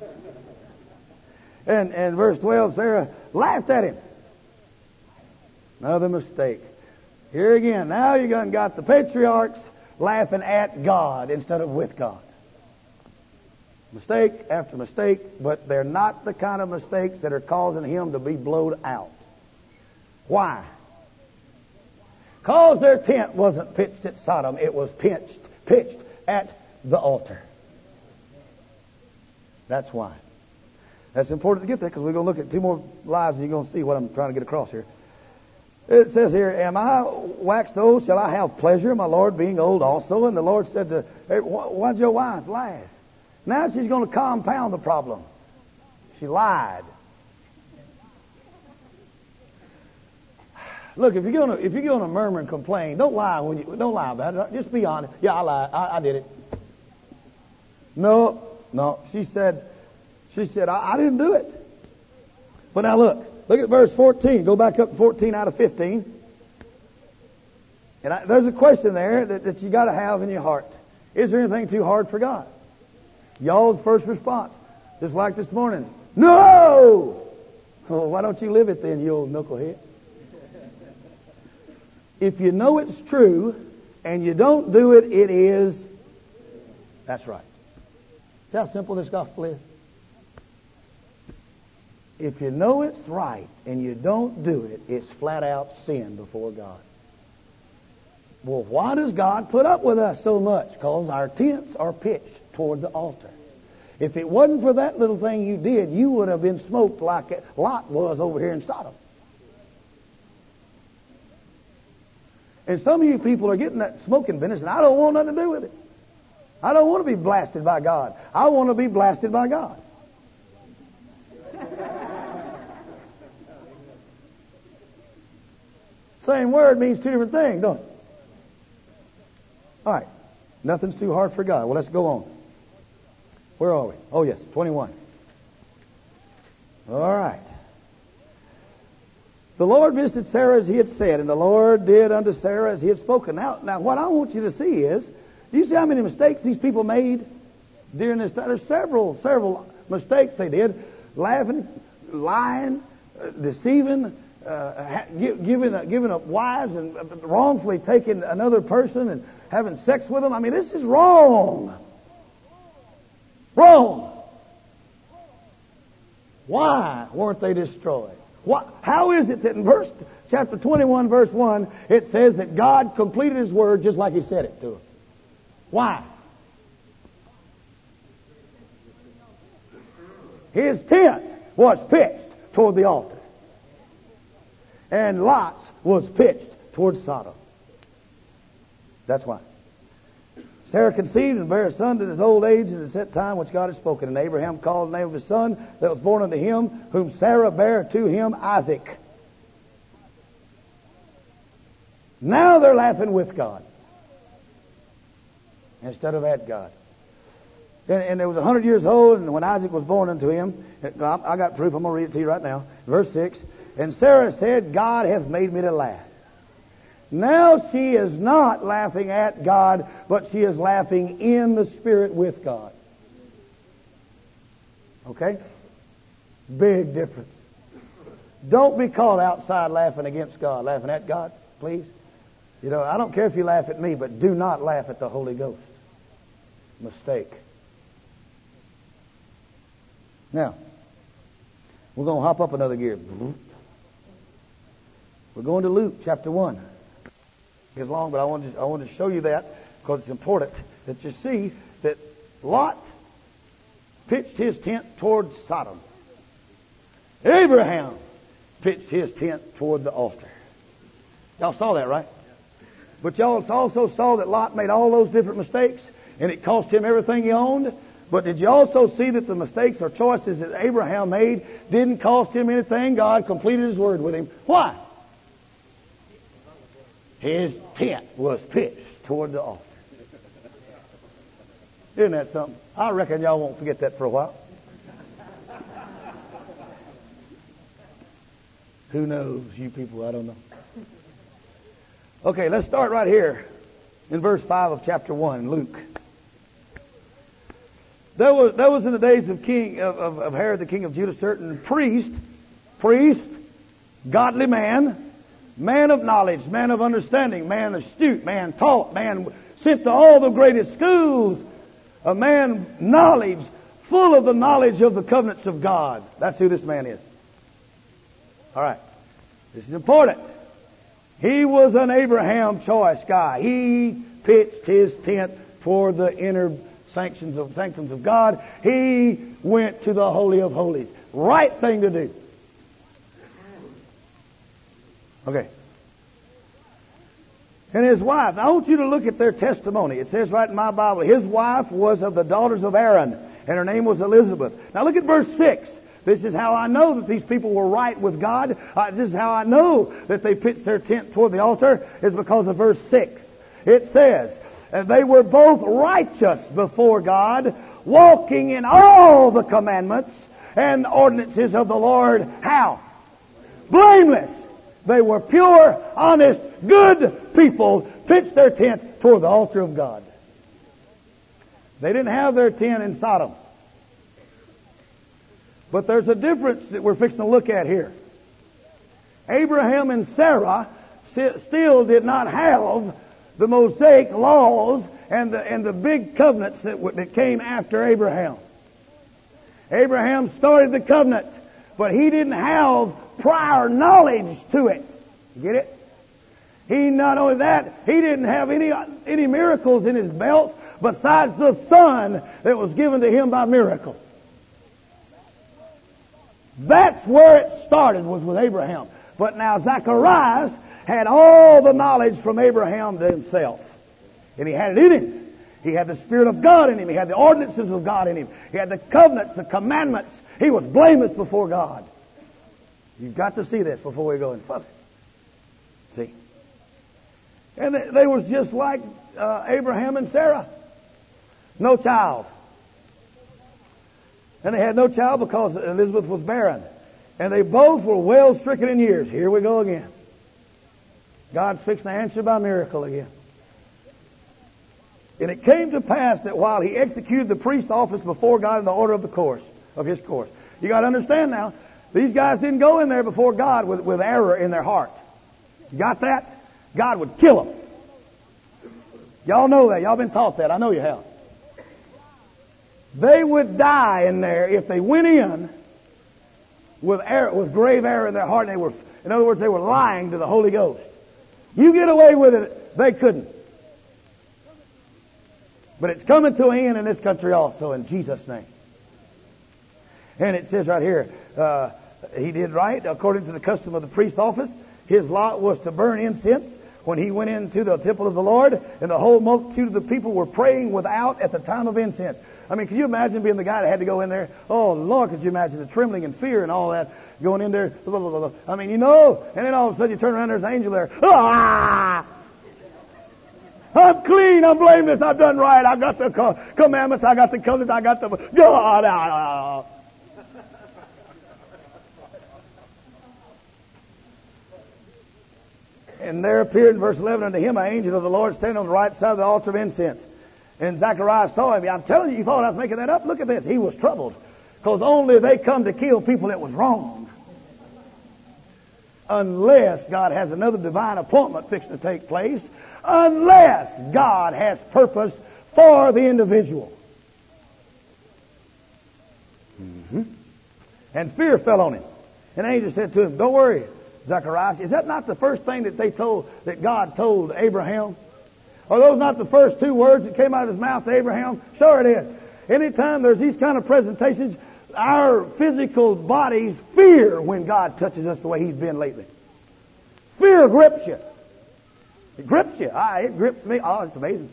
A: And verse 12, Sarah laughed at him. Another mistake. Here again, now you got the patriarchs laughing at God instead of with God. Mistake after mistake, but they're not the kind of mistakes that are causing him to be blowed out. Why? Because their tent wasn't pitched at Sodom, it was pitched at the altar. That's why. That's important to get there, because we're going to look at two more lives and you're going to see what I'm trying to get across here. It says here, am I waxed old? Shall I have pleasure, my Lord, being old also? And the Lord said to her, why'd your wife laugh? Now she's going to compound the problem. She lied. Look, if you're going to murmur and complain, don't lie about it. Just be honest. Yeah, I lied. I did it. No. She said, I didn't do it. But now look at verse 14. Go back up to 14 out of 15. And there's a question there that you got to have in your heart. Is there anything too hard for God? Y'all's first response, just like this morning, no! Well, why don't you live it then, you old knucklehead? If you know it's true and you don't do it, it is. That's right. See how simple this gospel is? If you know it's right and you don't do it, it's flat out sin before God. Well, why does God put up with us so much? Because our tents are pitched toward the altar. If it wasn't for that little thing you did, you would have been smoked like Lot was over here in Sodom. And some of you people are getting that smoking business, and I don't want nothing to do with it. I don't want to be blasted by God. I want to be blasted by God. Same word means two different things, don't it? All right. Nothing's too hard for God. Well, let's go on. Where are we? Oh, yes, 21. All right. The Lord visited Sarah as he had said, and the Lord did unto Sarah as he had spoken. Now, what I want you to see is, do you see how many mistakes these people made during this time? There's several mistakes they did. Laughing, lying, deceiving, giving up wives and wrongfully taking another person and having sex with them. I mean, this is wrong. Wrong. Why weren't they destroyed? How is it that in chapter 21, verse 1, it says that God completed His word just like He said it to them? Why? His tent was pitched toward the altar. And Lot's was pitched toward Sodom. That's why. Sarah conceived and bare a son to his old age in the set time which God had spoken. And Abraham called the name of his son that was born unto him, whom Sarah bare to him, Isaac. Now they're laughing with God instead of at God. And there was 100 years old, and when Isaac was born unto him, I got proof, I'm going to read it to you right now. Verse 6, and Sarah said, God hath made me to laugh. Now she is not laughing at God, but she is laughing in the Spirit with God. Okay? Big difference. Don't be caught outside laughing against God, laughing at God, please. You know, I don't care if you laugh at me, but do not laugh at the Holy Ghost. Mistake. Now, we're going to hop up another gear. We're going to Luke chapter 1. It's long, but I want to show you that because it's important that you see that Lot pitched his tent toward Sodom. Abraham pitched his tent toward the altar. Y'all saw that, right? But y'all also saw that Lot made all those different mistakes, and it cost him everything he owned. But did you also see that the mistakes or choices that Abraham made didn't cost him anything? God completed His word with him. Why? His tent was pitched toward the altar. Isn't that something? I reckon y'all won't forget that for a while. Who knows, you people? I don't know. Okay, let's start right here in verse 5 of chapter 1, Luke. There was in the days of Herod, the king of Judah, certain priest, godly man of knowledge, man of understanding, man astute, man taught, man sent to all the greatest schools, a man knowledge, full of the knowledge of the covenants of God. That's who this man is. All right. This is important. He was an Abraham choice guy. He pitched his tent for the inner sanctums of God. He went to the Holy of Holies. Right thing to do. Okay. And his wife, I want you to look at their testimony. It says right in my Bible, his wife was of the daughters of Aaron, and her name was Elizabeth. Now look at verse 6. This is how I know that these people were right with God. This is how I know that they pitched their tent toward the altar, is because of verse 6. It says, and they were both righteous before God, walking in all the commandments and ordinances of the Lord. How? Blameless. They were pure, honest, good people, pitched their tent toward the altar of God. They didn't have their tent in Sodom. But there's a difference that we're fixing to look at here. Abraham and Sarah still did not have the Mosaic laws and the big covenants that came after Abraham. Abraham started the covenant, but he didn't have prior knowledge to it. You get it? He not only that, he didn't have any miracles in his belt besides the son that was given to him by miracle. That's where it started, was with Abraham. But now Zacharias had all the knowledge from Abraham to himself. And he had it in him. He had the Spirit of God in him. He had the ordinances of God in him. He had the covenants, the commandments. He was blameless before God. You've got to see this before we go any further. See? And they was just like Abraham and Sarah. No child. And they had no child because Elizabeth was barren. And they both were well stricken in years. Here we go again. God's fixing to answer by miracle again. And it came to pass that while he executed the priest's office before God in the order of his course. You got to understand now, these guys didn't go in there before God with error in their heart. You got that? God would kill them. Y'all know that. Y'all been taught that. I know you have. They would die in there if they went in with grave error in their heart. And in other words, they were lying to the Holy Ghost. You get away with it, they couldn't. But it's coming to an end in this country also, in Jesus' name. And it says right here, he did right according to the custom of the priest's office. His lot was to burn incense when he went into the temple of the Lord, and the whole multitude of the people were praying without at the time of incense. I mean, can you imagine being the guy that had to go in there? Oh, Lord, could you imagine the trembling and fear and all that going in there? Blah, blah, blah, blah. I mean, and then all of a sudden you turn around, there's an angel there. Ah! I'm clean, I'm blameless, I've done right, I've got the commandments, I got the covenants, I got the God. And there appeared in verse 11 unto him an angel of the Lord standing on the right side of the altar of incense. And Zacharias saw him. I'm telling you, you thought I was making that up? Look at this. He was troubled. Because only they come to kill people that was wrong. Unless God has another divine appointment fixing to take place. Unless God has purpose for the individual. Mm-hmm. And fear fell on him. And the angel said to him, don't worry, Zacharias. Is that not the first thing that God told Abraham? Are those not the first two words that came out of his mouth to Abraham? Sure it is. Anytime there's these kind of presentations, our physical bodies fear when God touches us the way He's been lately. Fear grips you. It grips you. It grips me. Oh, it's amazing.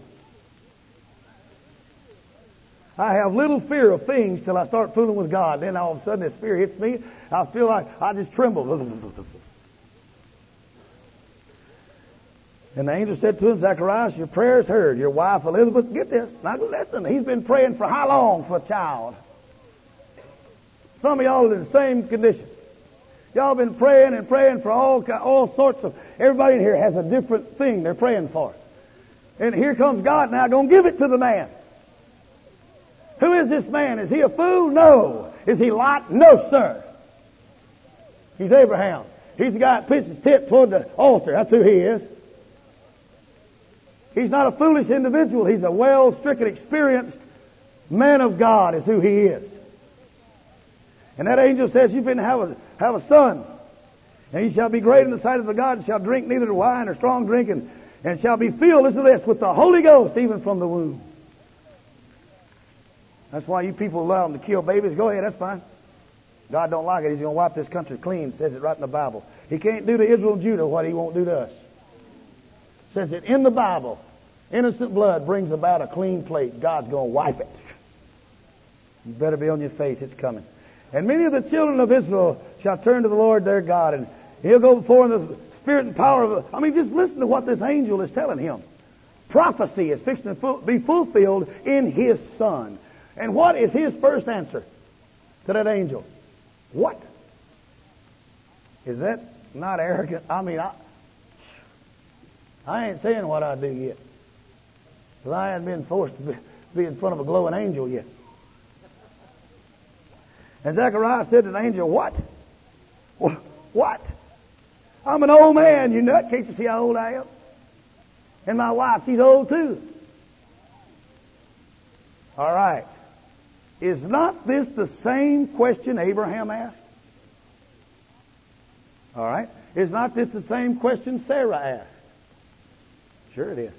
A: I have little fear of things till I start fooling with God. Then all of a sudden this fear hits me. I feel like I just tremble. And the angel said to him, Zacharias, your prayer is heard. Your wife Elizabeth, get this. Now listen, he's been praying for how long for a child? Some of y'all are in the same condition. Y'all been praying and praying for all sorts of, everybody in here has a different thing they're praying for. And here comes God now going to give it to the man. Who is this man? Is he a fool? No. Is he Lot? No, sir. He's Abraham. He's the guy that puts his tit toward the altar. That's who he is. He's not a foolish individual. He's a well-stricken, experienced man of God is who he is. And that angel says, you've been to have a son. And he shall be great in the sight of the God, and shall drink neither wine or strong drink, and shall be filled, listen to this, with the Holy Ghost, even from the womb. That's why you people allow them to kill babies. Go ahead, that's fine. God don't like it. He's going to wipe this country clean. It says it right in the Bible. He can't do to Israel and Judah what he won't do to us. It says it in the Bible. Innocent blood brings about a clean plate. God's going to wipe it. You better be on your face. It's coming. And many of the children of Israel shall turn to the Lord their God, and he'll go before in the spirit and power of... just listen to what this angel is telling him. Prophecy is fixed to be fulfilled in his son. And what is his first answer to that angel? What? Is that not arrogant? I ain't saying what I do yet. Because I haven't been forced to be in front of a glowing angel yet. And Zechariah said to the angel, what? What? I'm an old man, you nut. Can't you see how old I am? And my wife, she's old too. All right. Is not this the same question Abraham asked? All right. Is not this the same question Sarah asked? Sure it is.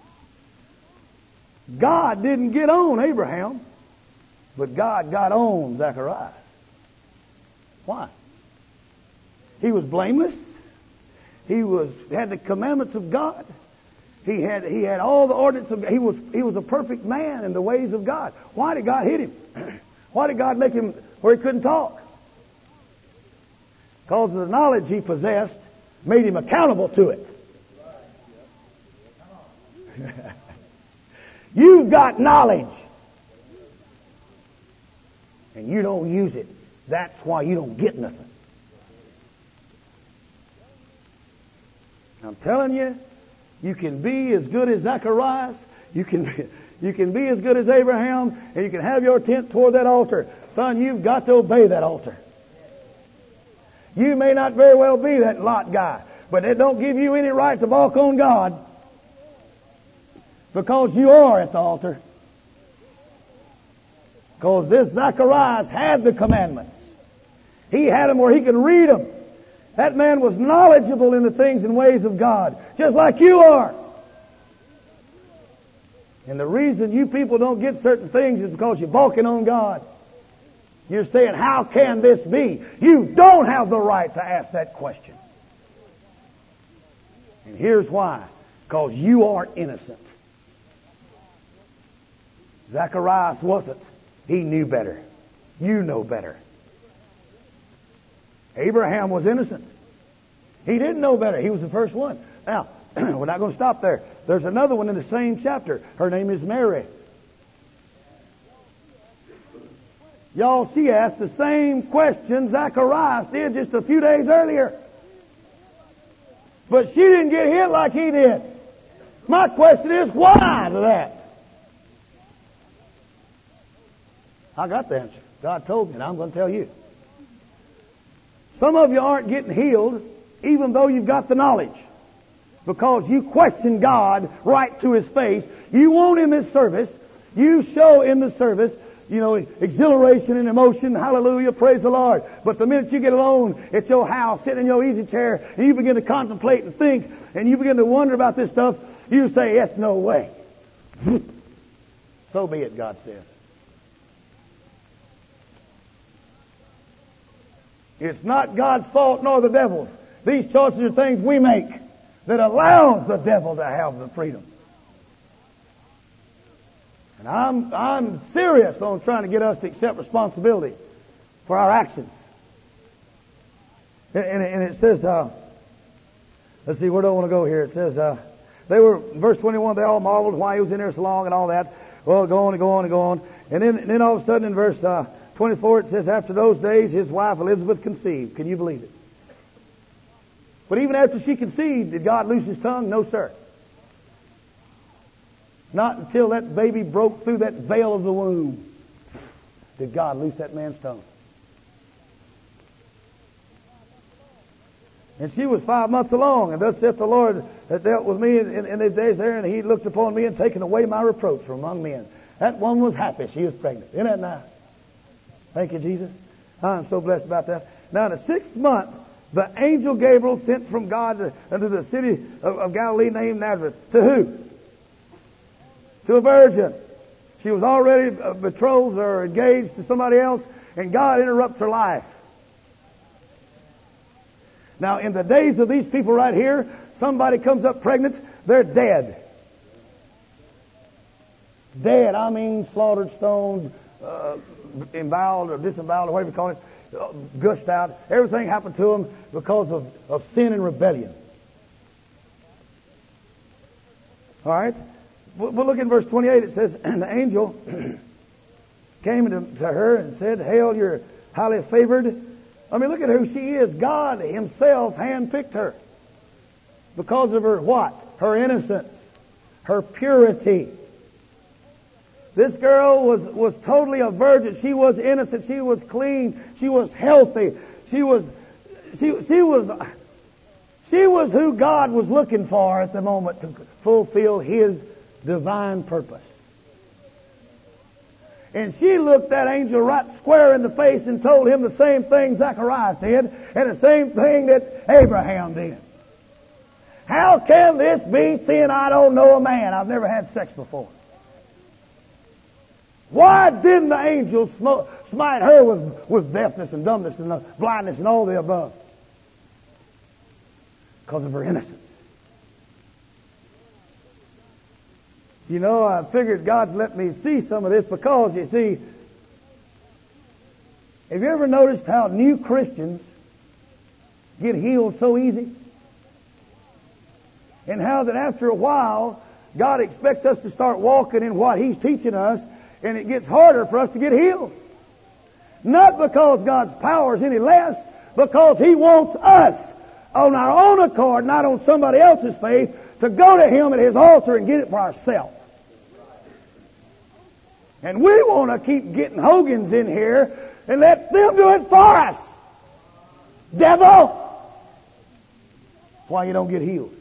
A: God didn't get on Abraham, but God got on Zacharias. Why? He was blameless. He had the commandments of God. He had all the ordinances of God. He was a perfect man in the ways of God. Why did God hit him? Why did God make him where he couldn't talk? Because the knowledge he possessed made him accountable to it. You've got knowledge, and you don't use it. That's why you don't get nothing. I'm telling you, you can be as good as Zacharias. You can be as good as Abraham, and you can have your tent toward that altar. Son, you've got to obey that altar. You may not very well be that Lot guy, but it don't give you any right to balk on God, because you are at the altar. Because this Zacharias had the commandments. He had them where he could read them. That man was knowledgeable in the things and ways of God, just like you are. And the reason you people don't get certain things is because you're balking on God. You're saying, how can this be? You don't have the right to ask that question. And here's why. Because you are innocent. Zacharias wasn't. He knew better. You know better. Abraham was innocent. He didn't know better. He was the first one. Now, we're not going to stop there. There's another one in the same chapter. Her name is Mary. Y'all, she asked the same question Zacharias did just a few days earlier. But she didn't get hit like he did. My question is, why to that? I got the answer. God told me, and I'm going to tell you. Some of you aren't getting healed, even though you've got the knowledge, because you question God right to His face. You want in this service, you show in the service, exhilaration and emotion. Hallelujah, praise the Lord. But the minute you get alone at your house, sitting in your easy chair, and you begin to contemplate and think, and you begin to wonder about this stuff, you say, yes, no way. So be it, God says. It's not God's fault nor the devil's. These choices are things we make that allows the devil to have the freedom. And I'm serious on trying to get us to accept responsibility for our actions. And it says, let's see, where do I want to go here? It says, They were, verse 21, they all marveled why he was in there so long and all that. Well, go on and go on and go on. And then all of a sudden in verse 24 it says, after those days his wife Elizabeth conceived. Can you believe it? But even after she conceived, did God loose his tongue? No, sir. Not until that baby broke through that veil of the womb did God loose that man's tongue. And she was 5 months along, and thus saith the Lord that dealt with me in these days there, and he looked upon me and taken away my reproach from among men. That one was happy. She was pregnant. Isn't that nice? Thank you, Jesus. I'm so blessed about that. Now, in the 6th month, the angel Gabriel sent from God unto the city of Galilee named Nazareth. To who? To a virgin. She was already betrothed or engaged to somebody else, and God interrupts her life. Now, in the days of these people right here, somebody comes up pregnant, they're dead. Dead, I mean slaughtered, stoned, emboweled or disemboweled, or whatever you call it, gushed out. Everything happened to them because of sin and rebellion. All right? We'll look in verse 28. It says, and the angel came to her and said, hail, you're highly favored. I mean, look at who she is. God himself handpicked her. Because of her what? Her innocence. Her purity. This girl was totally a virgin. She was innocent. She was clean. She was healthy. She was who God was looking for at the moment to fulfill his divine purpose. And she looked that angel right square in the face and told him the same thing Zacharias did and the same thing that Abraham did. How can this be, seeing I don't know a man? I've never had sex before. Why didn't the angel smite her with deafness and dumbness and blindness and all the above? Because of her innocence. You know, I figured God's let me see some of this because, you see, have you ever noticed how new Christians get healed so easy? And how that after a while, God expects us to start walking in what He's teaching us, and it gets harder for us to get healed. Not because God's power is any less, because He wants us on our own accord, not on somebody else's faith, to go to Him at His altar and get it for ourselves. And we want to keep getting Hogans in here and let them do it for us. Devil! That's why you don't get healed.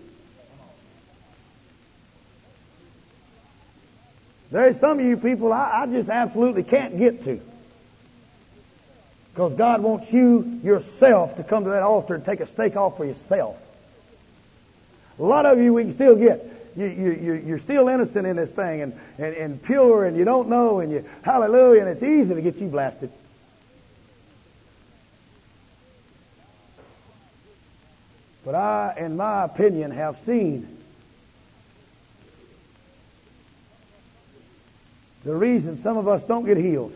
A: There's some of you people I just absolutely can't get to. Because God wants you yourself to come to that altar and take a stake off for yourself. A lot of you we can still get. You're still innocent in this thing and pure, and you don't know, and you hallelujah, and it's easy to get you blasted. But I, in my opinion, have seen the reason some of us don't get healed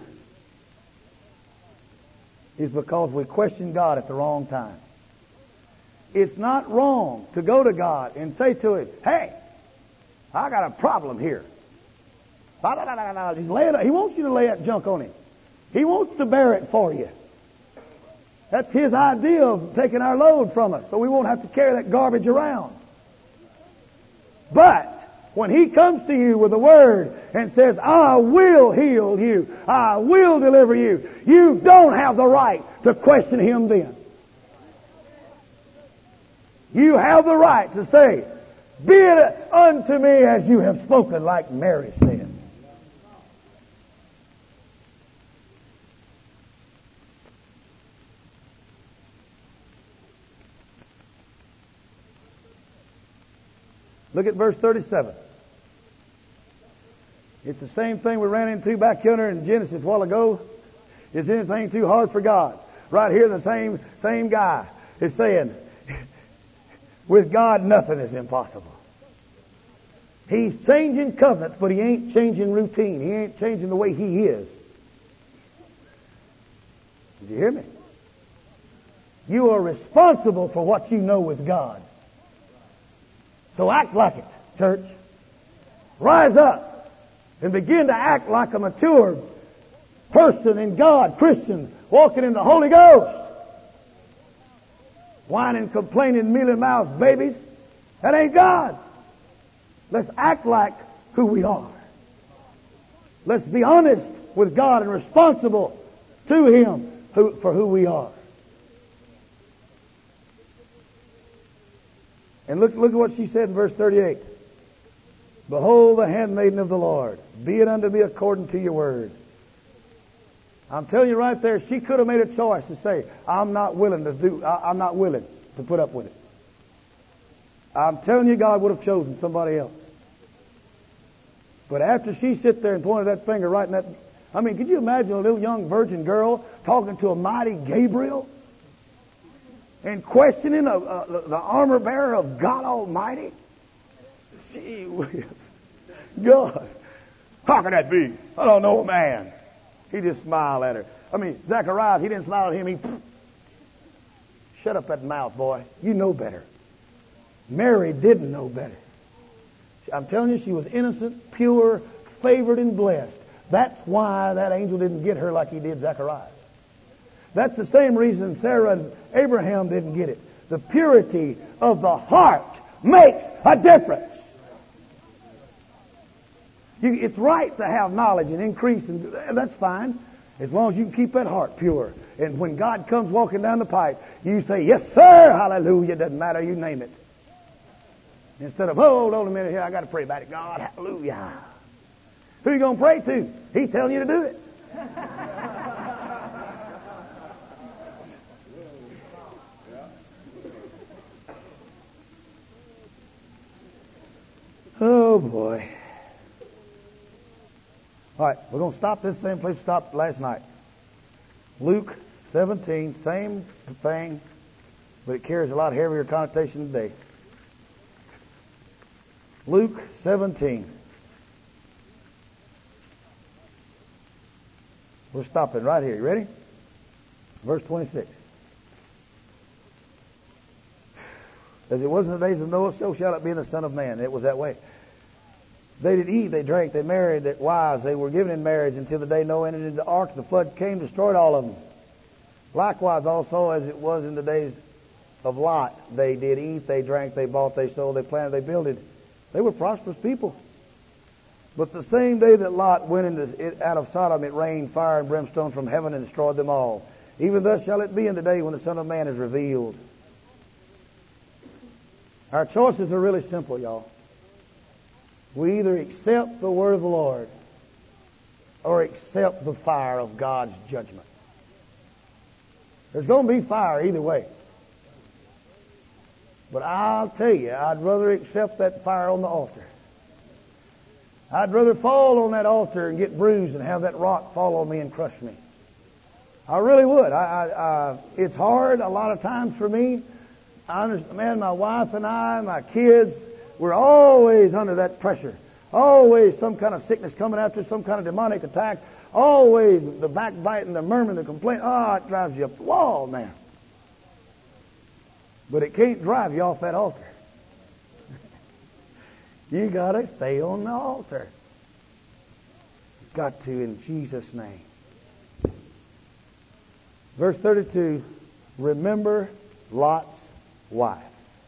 A: is because we question God at the wrong time. It's not wrong to go to God and say to Him, hey, I got a problem here. Just lay it. He wants you to lay that junk on Him. He wants to bear it for you. That's His idea of taking our load from us, so we won't have to carry that garbage around. But when He comes to you with a word and says, I will heal you, I will deliver you, you don't have the right to question Him then. You have the right to say, be it unto me as you have spoken, like Mary said. Look at verse 37. It's the same thing we ran into back yonder in Genesis a while ago. Is anything too hard for God? Right here, the same guy is saying, with God, nothing is impossible. He's changing covenants, but He ain't changing routine. He ain't changing the way He is. Did you hear me? You are responsible for what you know with God. So act like it. church. Rise up and begin to act like a mature person in God, Christian, walking in the Holy Ghost. Whining, complaining, mealy-mouthed babies. That ain't God. Let's act like who we are. Let's be honest with God and responsible to Him for who we are. And look at what she said in verse 38. Behold the handmaiden of the Lord. Be it unto me according to your word. I'm telling you right there, she could have made a choice to say, I'm not willing to put up with it. I'm telling you, God would have chosen somebody else. But after she sit there and pointed that finger right in that, I mean, could you imagine a little young virgin girl talking to a mighty Gabriel and questioning the armor bearer of God Almighty? Gee whiz. God, how can that be? I don't know a man. He just smiled at her. I mean, Zacharias, he didn't smile at him. He, shut up that mouth, boy. You know better. Mary didn't know better. I'm telling you, she was innocent, pure, favored, and blessed. That's why that angel didn't get her like he did Zacharias. That's the same reason Sarah and Abraham didn't get it. The purity of the heart makes a difference. It's right to have knowledge and increase, and that's fine, as long as you can keep that heart pure. And when God comes walking down the pipe, you say, yes, sir, hallelujah, doesn't matter, you name it. Instead of, oh, hold on a minute here, I got to pray about it. God, hallelujah. Who are you going to pray to? He's telling you to do it. Oh, boy. All right, we're going to stop this same place we stopped last night. Luke 17, same thing, but it carries a lot heavier connotation today. Luke 17. We're stopping right here. You ready? Verse 26. As it was in the days of Noah, so shall it be in the Son of Man. It was that way. They did eat, they drank, they married their wives, they were given in marriage until the day Noah entered into the ark. The flood came, destroyed all of them. Likewise also as it was in the days of Lot, they did eat, they drank, they bought, they sold, they planted, they builded. They were prosperous people. But the same day that Lot went out of Sodom, it rained fire and brimstone from heaven and destroyed them all. Even thus shall it be in the day when the Son of Man is revealed. Our choices are really simple, y'all. We either accept the word of the Lord or accept the fire of God's judgment. There's going to be fire either way. But I'll tell you, I'd rather accept that fire on the altar. I'd rather fall on that altar and get bruised and have that rock fall on me and crush me. I really would. It's hard a lot of times for me. I understand, my wife and I, my kids, we're always under that pressure. Always some kind of sickness coming after, some kind of demonic attack. Always the backbiting, the murmuring, the complaint. Oh, it drives you up the wall, man. But it can't drive you off that altar. You got to stay on the altar. You've got to, in Jesus' name. Verse 32, remember Lot's wife.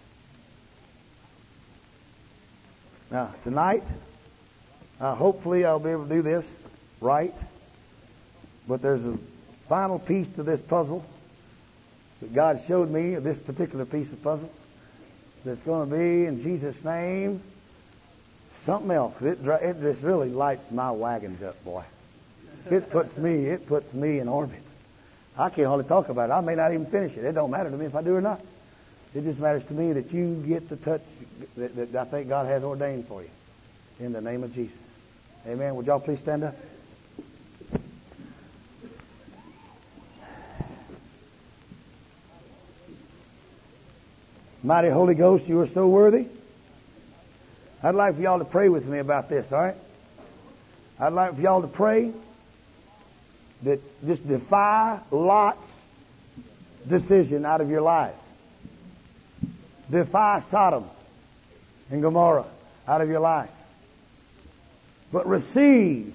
A: Now, tonight, hopefully I'll be able to do this right. But there's a final piece to this puzzle that God showed me, this particular piece of puzzle, that's going to be, in Jesus' name, something else. It just really lights my wagons up, boy. It puts me in orbit. I can't hardly talk about it. I may not even finish it. It don't matter to me if I do or not. It just matters to me that you get the touch that I think God has ordained for you. In the name of Jesus. Amen. Would y'all please stand up? Mighty Holy Ghost, you are so worthy. I'd like for y'all to pray with me about this, all right? I'd like for y'all to pray that just defy Lot's decision out of your life. Defy Sodom and Gomorrah. out of your life. But receive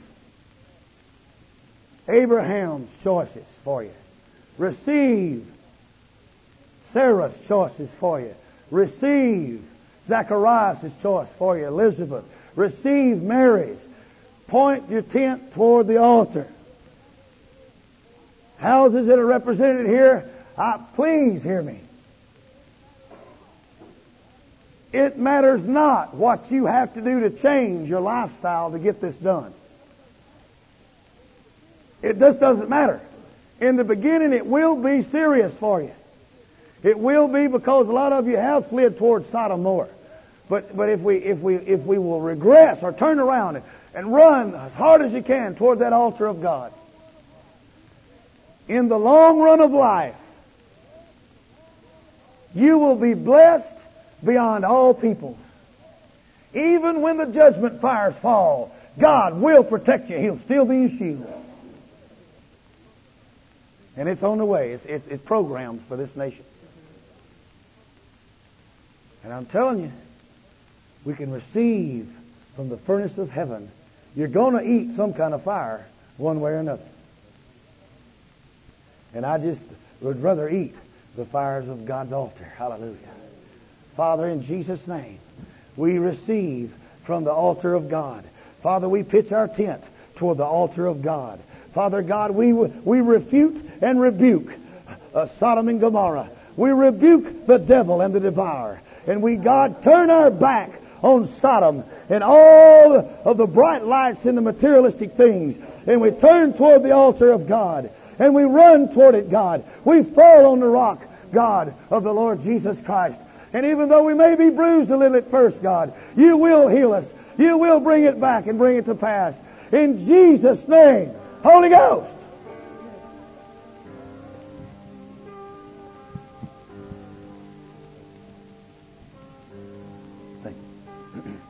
A: Abraham's choices for you. Receive Sarah's choices for you. Receive Zacharias' choice for you, Elizabeth. Receive Mary's. Point your tent toward the altar. Houses that are represented here, please hear me. It matters not what you have to do to change your lifestyle to get this done. It just doesn't matter. In the beginning, it will be serious for you. It will be, because a lot of you have slid towards Sodom more. But if we will regress or turn around and run as hard as you can toward that altar of God, in the long run of life, you will be blessed beyond all people. Even when the judgment fires fall, God will protect you. He'll still be your shield. And it's on the way. It's programmed for this nation. And I'm telling you, we can receive from the furnace of heaven. You're going to eat some kind of fire one way or another. And I just would rather eat the fires of God's altar. Hallelujah. Father, in Jesus' name, we receive from the altar of God. Father, we pitch our tent toward the altar of God. Father God, we refute and rebuke Sodom and Gomorrah. We rebuke the devil and the devourer. And we, God, turn our back on Sodom and all of the bright lights and the materialistic things. And we turn toward the altar of God. And we run toward it, God. We fall on the rock, God, of the Lord Jesus Christ. And even though we may be bruised a little at first, God, you will heal us. You will bring it back and bring it to pass. In Jesus' name, Holy Ghost. Thank you.